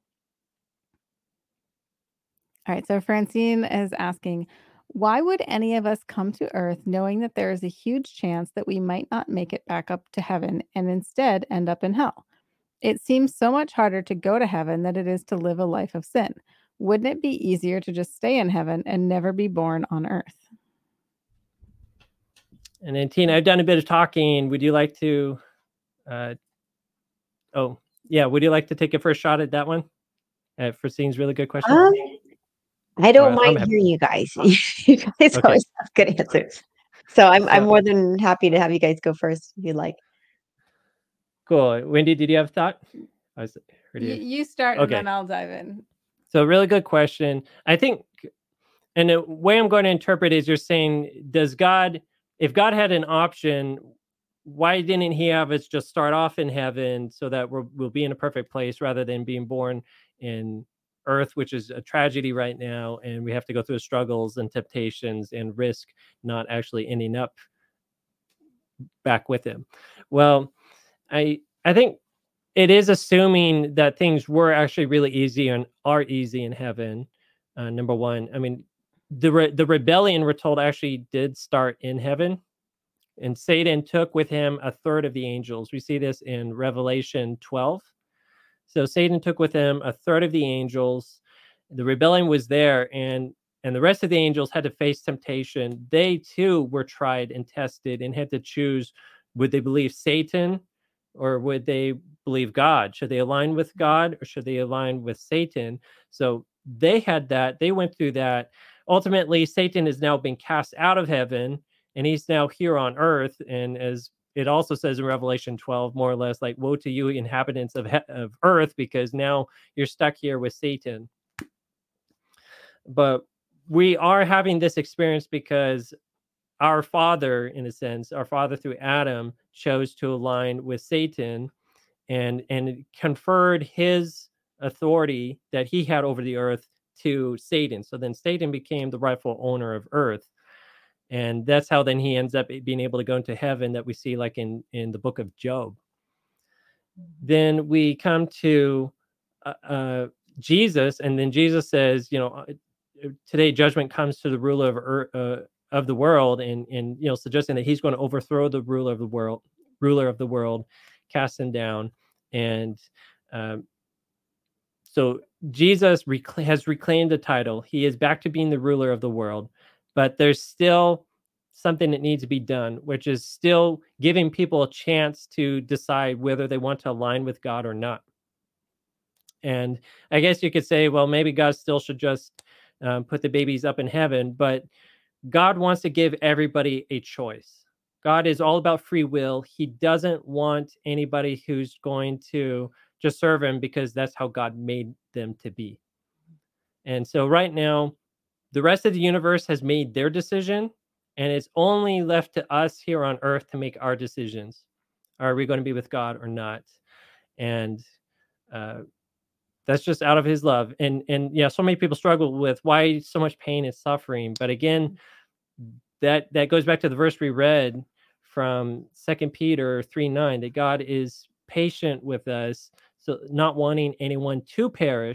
right. So Francine is asking, why would any of us come to earth knowing that there is a huge chance that we might not make it back up to heaven and instead end up in hell? It seems so much harder to go to heaven than it is to live a life of sin. Wouldn't it be easier to just stay in heaven and never be born on earth? And then Tina, I've done a bit of talking. Would you like to? Would you like to take a first shot at that one? Francine's really good question. I don't I'm mind happy. hearing you guys. You guys Okay. always have good answers. So I'm more than happy to have you guys go first if you'd like. Cool. Wendy, did you have a thought? You start Okay. and then I'll dive in. So really good question. I think, and the way I'm going to interpret is you're saying, if God had an option, why didn't he have us just start off in heaven so that we'll be in a perfect place rather than being born in earth, which is a tragedy right now, and we have to go through the struggles and temptations and risk not actually ending up back with him? Well, I think it is assuming that things were actually really easy and are easy in heaven. Number one, I mean, the rebellion, we're told, actually did start in heaven, and Satan took with him a third of the angels. We see this in Revelation 12. So Satan took with him a third of the angels. The rebellion was there, and the rest of the angels had to face temptation. They too were tried and tested and had to choose, would they believe Satan or would they believe God? Should they align with God or should they align with Satan? So they had that. They went through that. Ultimately, Satan has now been cast out of heaven, and he's now here on earth. And as it also says in Revelation 12, more or less, like, woe to you, inhabitants of earth, because now you're stuck here with Satan. But we are having this experience because our father, in a sense, our father through Adam, chose to align with Satan and conferred his authority that he had over the earth to Satan. So then Satan became the rightful owner of earth. And that's how then he ends up being able to go into heaven, that we see like in the book of Job. Then we come to Jesus, and then Jesus says, today judgment comes to the ruler of the world, and suggesting that he's going to overthrow the ruler of the world, cast him down. And so Jesus has reclaimed the title. He is back to being the ruler of the world, but there's still something that needs to be done, which is still giving people a chance to decide whether they want to align with God or not. And I guess you could say, well, maybe God still should just put the babies up in heaven, but God wants to give everybody a choice. God is all about free will. He doesn't want anybody who's going to just serve him because that's how God made them to be. And so right now, the rest of the universe has made their decision, and it's only left to us here on earth to make our decisions. Are we going to be with God or not? And that's just out of his love. And so many people struggle with why so much pain and suffering. But again, that goes back to the verse we read from 2 Peter 3:9, that God is patient with us, so not wanting anyone to perish,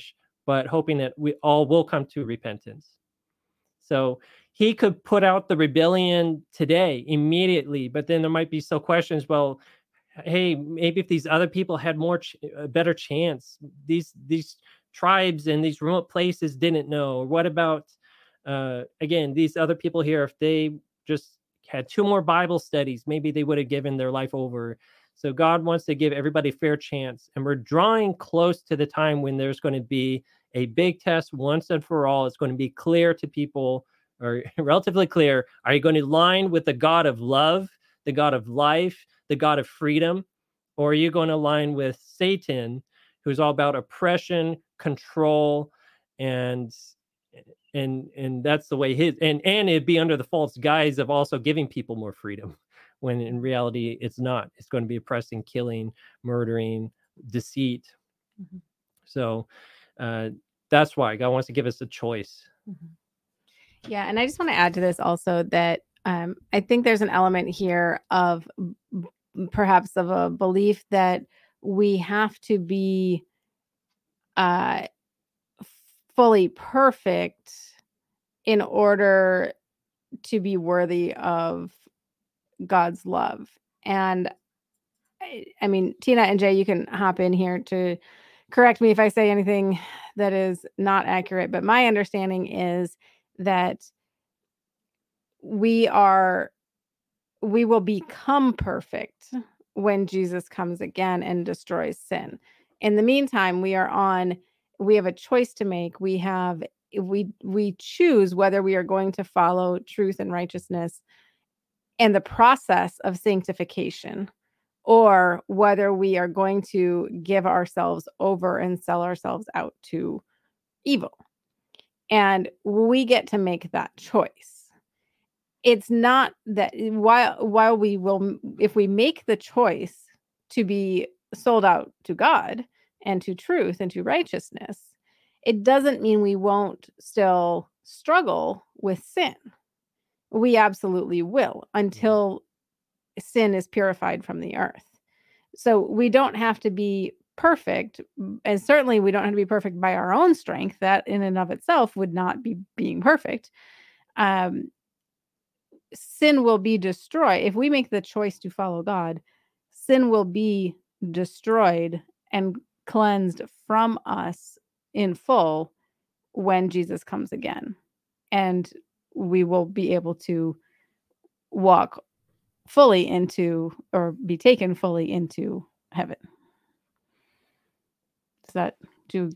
but hoping that we all will come to repentance. So he could put out the rebellion today immediately, but then there might be still questions. Well, hey, maybe if these other people had a better chance, these tribes in these remote places didn't know. Or what about again, these other people here, if they just had 2 more Bible studies, maybe they would have given their life over. So God wants to give everybody a fair chance, and we're drawing close to the time when there's going to be a big test once and for all. It's going to be clear to people, or relatively clear. Are you going to align with the God of love, the God of life, the God of freedom? Or are you going to align with Satan, who's all about oppression, control, and that's the way and it'd be under the false guise of also giving people more freedom, when in reality it's not. It's going to be oppressing, killing, murdering, deceit. Mhm. So that's why God wants to give us a choice. Mm-hmm. Yeah, and I just want to add to this also that I think there's an element here of perhaps of a belief that we have to be uh, fully perfect in order to be worthy of God's love. And I mean, Tina and Jay, you can hop in here to correct me if I say anything that is not accurate. But my understanding is that we will become perfect when Jesus comes again and destroys sin. In the meantime, we have a choice to make. We choose whether we are going to follow truth and righteousness and the process of sanctification, or whether we are going to give ourselves over and sell ourselves out to evil. And we get to make that choice. It's not that while we will, if we make the choice to be sold out to God and to truth and to righteousness, it doesn't mean we won't still struggle with sin. We absolutely will, until sin is purified from the earth. So we don't have to be perfect, and certainly we don't have to be perfect by our own strength. That in and of itself would not be being perfect. Sin will be destroyed if we make the choice to follow God. Sin will be destroyed and cleansed from us in full when Jesus comes again, and we will be able to walk fully into, or be taken fully into, heaven. Do you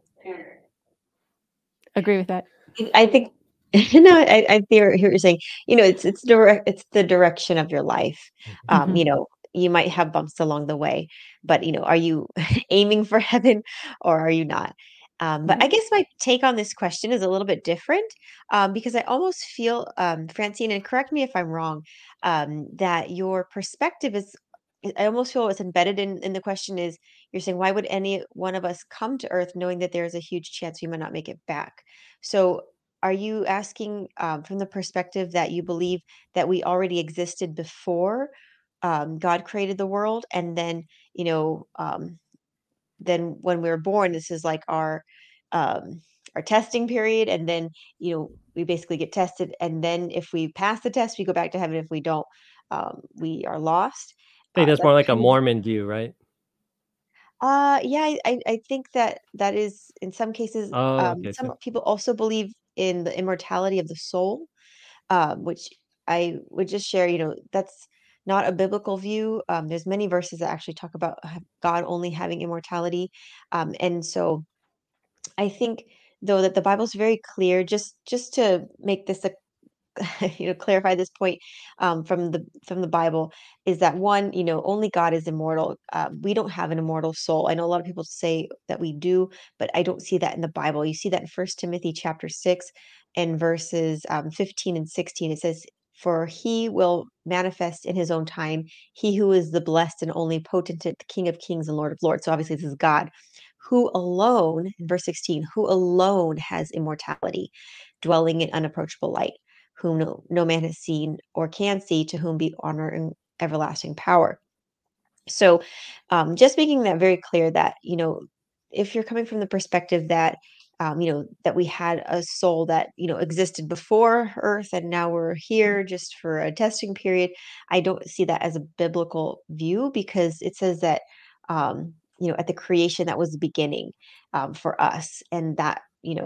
agree with that? I think no, I hear what you're saying. It's the direction of your life. Mhm. You might have bumps along the way, but are you aiming for heaven or are you not? But I guess my take on this question is a little bit different, because I almost feel, Francine, and correct me if I'm wrong, that your perspective is. I almost feel what's embedded in the question is, you're saying, why would any one of us come to Earth knowing that there's a huge chance we might not make it back? So are you asking, from the perspective that you believe that we already existed before God created the world, and then when we were born, this is like our testing period, and then we basically get tested, and then if we pass the test, we go back to heaven. If we don't, we are lost. I think that's more That's like a kind of Mormon view, right? yeah, I think that is in some cases. Oh, okay. Some So people also believe in the immortality of the soul, which I would just share. That's not a biblical view. There's many verses that actually talk about God only having immortality, and so I think, though, that the Bible's very clear. Just to make this a clarify this point, from the Bible, is that one, only God is immortal. We don't have an immortal soul. I know a lot of people say that we do, but I don't see that in the Bible. You see that in First Timothy chapter 6 and verses 15 and 16. It says, "For he will manifest in his own time, he who is the blessed and only potentate, the King of kings and Lord of lords." So obviously this is God, who alone, in verse 16, who alone has immortality, dwelling in unapproachable light, whom no man has seen or can see, to whom be honor and everlasting power. So, just making that very clear that, if you're coming from the perspective that that we had a soul that, existed before Earth and now we're here just for a testing period. I don't see that as a biblical view because it says that, at the creation, that was the beginning for us. And that,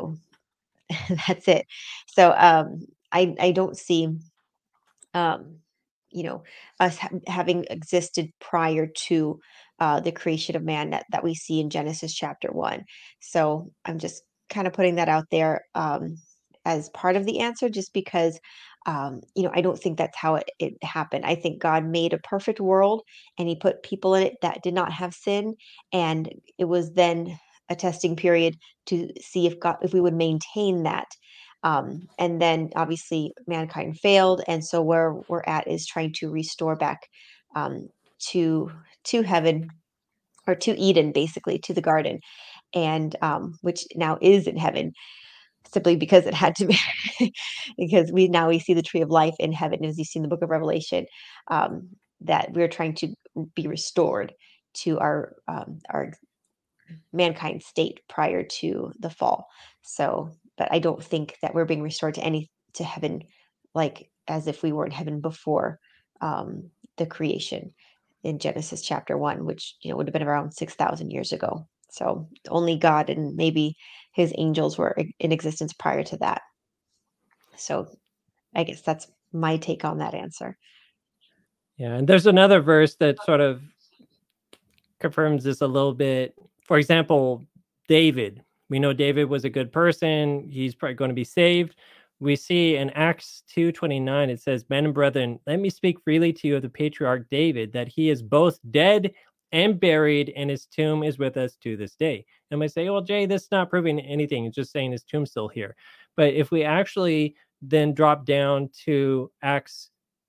that's it. So I don't see, um, us having existed prior to the creation of man that we see in Genesis chapter 1. So I'm just kind of putting that out there as part of the answer, just because, I don't think that's how it happened. I think God made a perfect world and he put people in it that did not have sin. And it was then a testing period to see if we would maintain that. And then obviously mankind failed, and so where we're at is trying to restore back um, to heaven, or to Eden, basically to the garden, and which now is in heaven, simply because it had to be, because we see the tree of life in heaven, as you see in the book of Revelation, um, that we're trying to be restored to our mankind state prior to the fall. So, but I don't think that we're being restored to heaven, like as if we were in heaven before the creation in Genesis chapter 1, which would have been around 6,000 years ago. So only God and maybe his angels were in existence prior to that. So I guess that's my take on that answer. Yeah, and there's another verse that sort of confirms this a little bit. For example, David. We know David was a good person. He's probably going to be saved. We see in Acts 2:29, it says, "Men and brethren, let me speak freely to you of the patriarch David, that he is both dead and buried, and his tomb is with us to this day." And we say, well, Jay, that's not proving anything. It's just saying his tomb's still here. But if we actually then drop down to Acts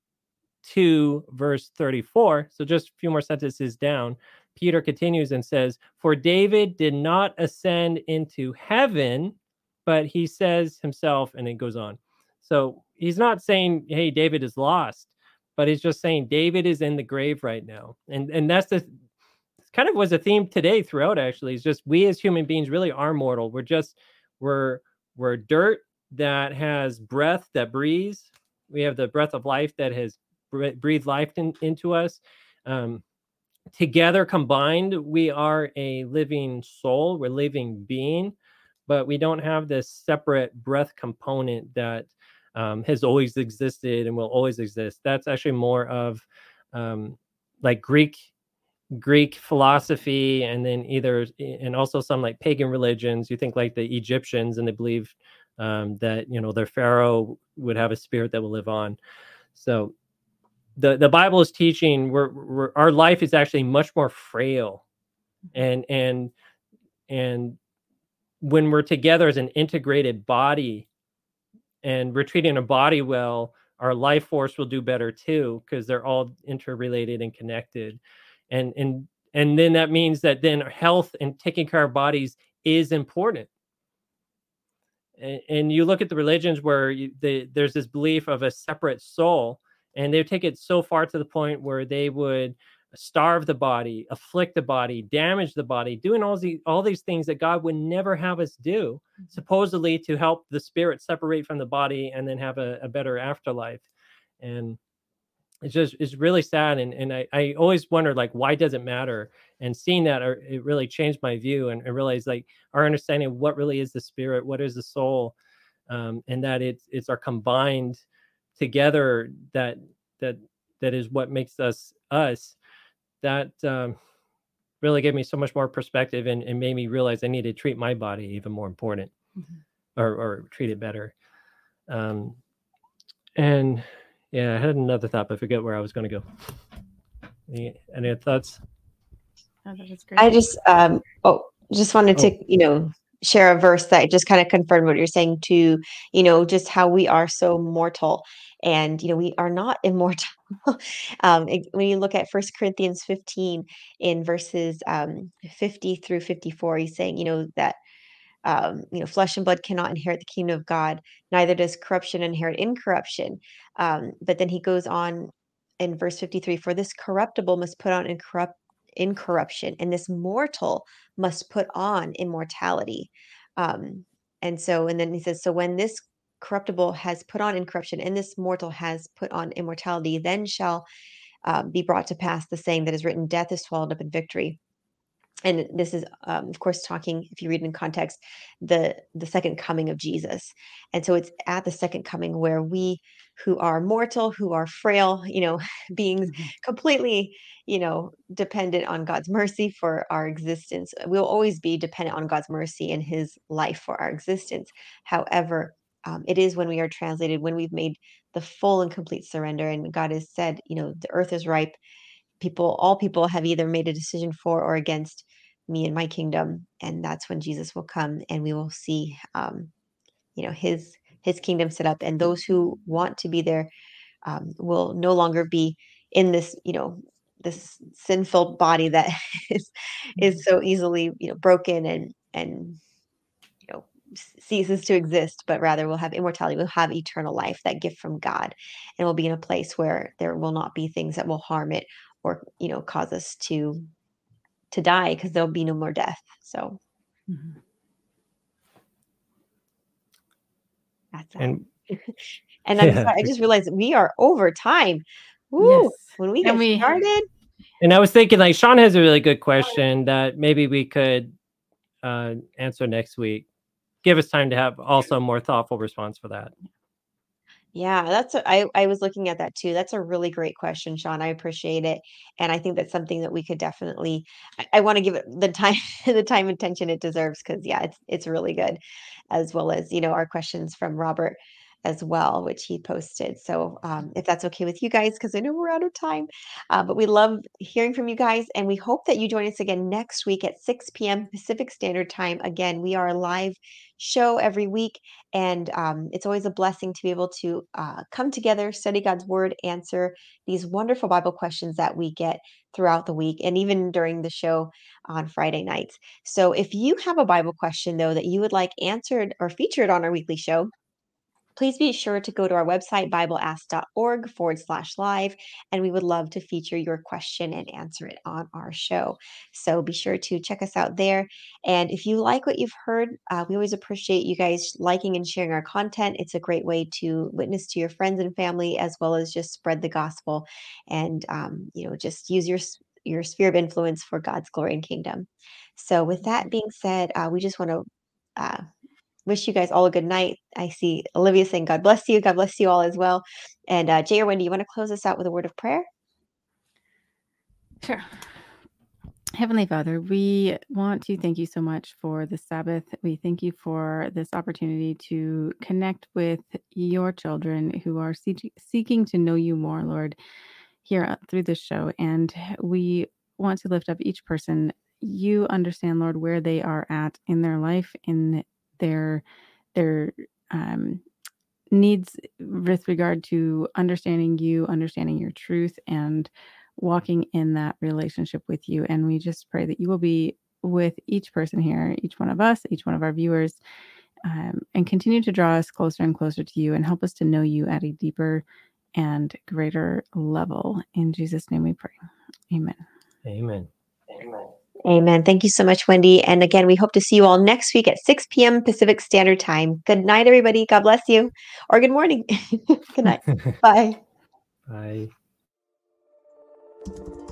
2, verse 34, so just a few more sentences down, Peter continues and says, "For David did not ascend into heaven, but he says himself," and it goes on. So he's not saying, hey, David is lost, but he's just saying David is in the grave right now. And that's the kind of was a theme today throughout, actually. It's just we as human beings really are mortal. We're we're dirt that has breath that breathes. We have the breath of life that has breathed life into us. Together combined, we are a living soul, we're a living being, but we don't have this separate breath component that has always existed and will always exist. That's actually more of like Greek philosophy, and then and also some like pagan religions. You think like the Egyptians, and they believe that their pharaoh would have a spirit that will live on. So the Bible is teaching our life is actually much more frail, and when we're together as an integrated body and we're treating our body well, our life force will do better too, because they're all interrelated and connected. And then that means that then health and taking care of bodies is important. And you look at the religions where there's this belief of a separate soul, and they take it so far to the point where they would starve the body, afflict the body, damage the body, doing all these things that God would never have us do, supposedly to help the spirit separate from the body and then have a better afterlife. And it's really sad. And I always wondered, like, why does it matter? And seeing that, it really changed my view, and I realized like our understanding of what really is the spirit, what is the soul, and that it's our combined together that is what makes us us. That really gave me so much more perspective, and made me realize I need to treat my body even more important, or treat it better. And yeah, I had another thought, but I forget where I was going to go. Any thoughts? Oh, that was great. I just wanted to, share a verse that just kind of confirmed what you're saying to, just how we are so mortal, and, we are not immortal. When you look at 1 Corinthians 15 in verses 50 through 54, he's saying, that, flesh and blood cannot inherit the kingdom of God, neither does corruption inherit incorruption. But then he goes on in verse 53, for this corruptible must put on incorruption, and this mortal must put on immortality. And then he says, so when this corruptible has put on incorruption and this mortal has put on immortality, then shall be brought to pass the saying that is written, death is swallowed up in victory. And this is, of course, talking, if you read in context, the second coming of Jesus. And so it's at the second coming where we who are mortal, who are frail, beings completely, dependent on God's mercy for our existence. We'll always be dependent on God's mercy and his life for our existence. However, it is when we are translated, when we've made the full and complete surrender, and God has said, the earth is ripe. All people have either made a decision for or against me and my kingdom, and that's when Jesus will come, and we will see, his kingdom set up, and those who want to be there will no longer be in this, this sinful body that is so easily, broken and ceases to exist, but rather we'll have immortality, we'll have eternal life, that gift from God, and we'll be in a place where there will not be things that will harm it or cause us to die, because there'll be no more death. So that's that. And and I'm sorry, I just realized that we are over time. Woo! Yes. When we get started. And I was thinking, like, Sean has a really good question that maybe we could answer next week. Give us time to have also a more thoughtful response for that. Yeah, I was looking at that too. That's a really great question, Sean. I appreciate it. And I think that's something that we could definitely, I want to give it the time, the time and attention it deserves, because yeah, it's really good, as well as, our questions from Robert as well, which he posted. So if that's okay with you guys, because I know we're out of time, but we love hearing from you guys, and we hope that you join us again next week at 6 p.m. Pacific Standard Time. Again, we are a live show every week, and it's always a blessing to be able to come together, study God's word, answer these wonderful Bible questions that we get throughout the week, and even during the show on Friday nights. So if you have a Bible question, though, that you would like answered or featured on our weekly show, please be sure to go to our website, bibleask.org/live, and we would love to feature your question and answer it on our show. So be sure to check us out there. And if you like what you've heard, we always appreciate you guys liking and sharing our content. It's a great way to witness to your friends and family, as well as just spread the gospel and, just use your sphere of influence for God's glory and kingdom. So with that being said, we just want to wish you guys all a good night. I see Olivia saying, God bless you. God bless you all as well. And Jay or Wendy, you want to close us out with a word of prayer? Sure. Heavenly Father, we want to thank you so much for the Sabbath. We thank you for this opportunity to connect with your children who are seeking to know you more, Lord, here through this show. And we want to lift up each person. You understand, Lord, where they are at in their life, in their needs with regard to understanding you, understanding your truth, and walking in that relationship with you. And we just pray that you will be with each person here, each one of us, each one of our viewers, and continue to draw us closer and closer to you, and help us to know you at a deeper and greater level. In Jesus' name we pray. Amen. Amen. Amen. Amen. Thank you so much, Wendy. And again, we hope to see you all next week at 6 p.m. Pacific Standard Time. Good night, everybody. God bless you. Or good morning. Good night. Bye. Bye.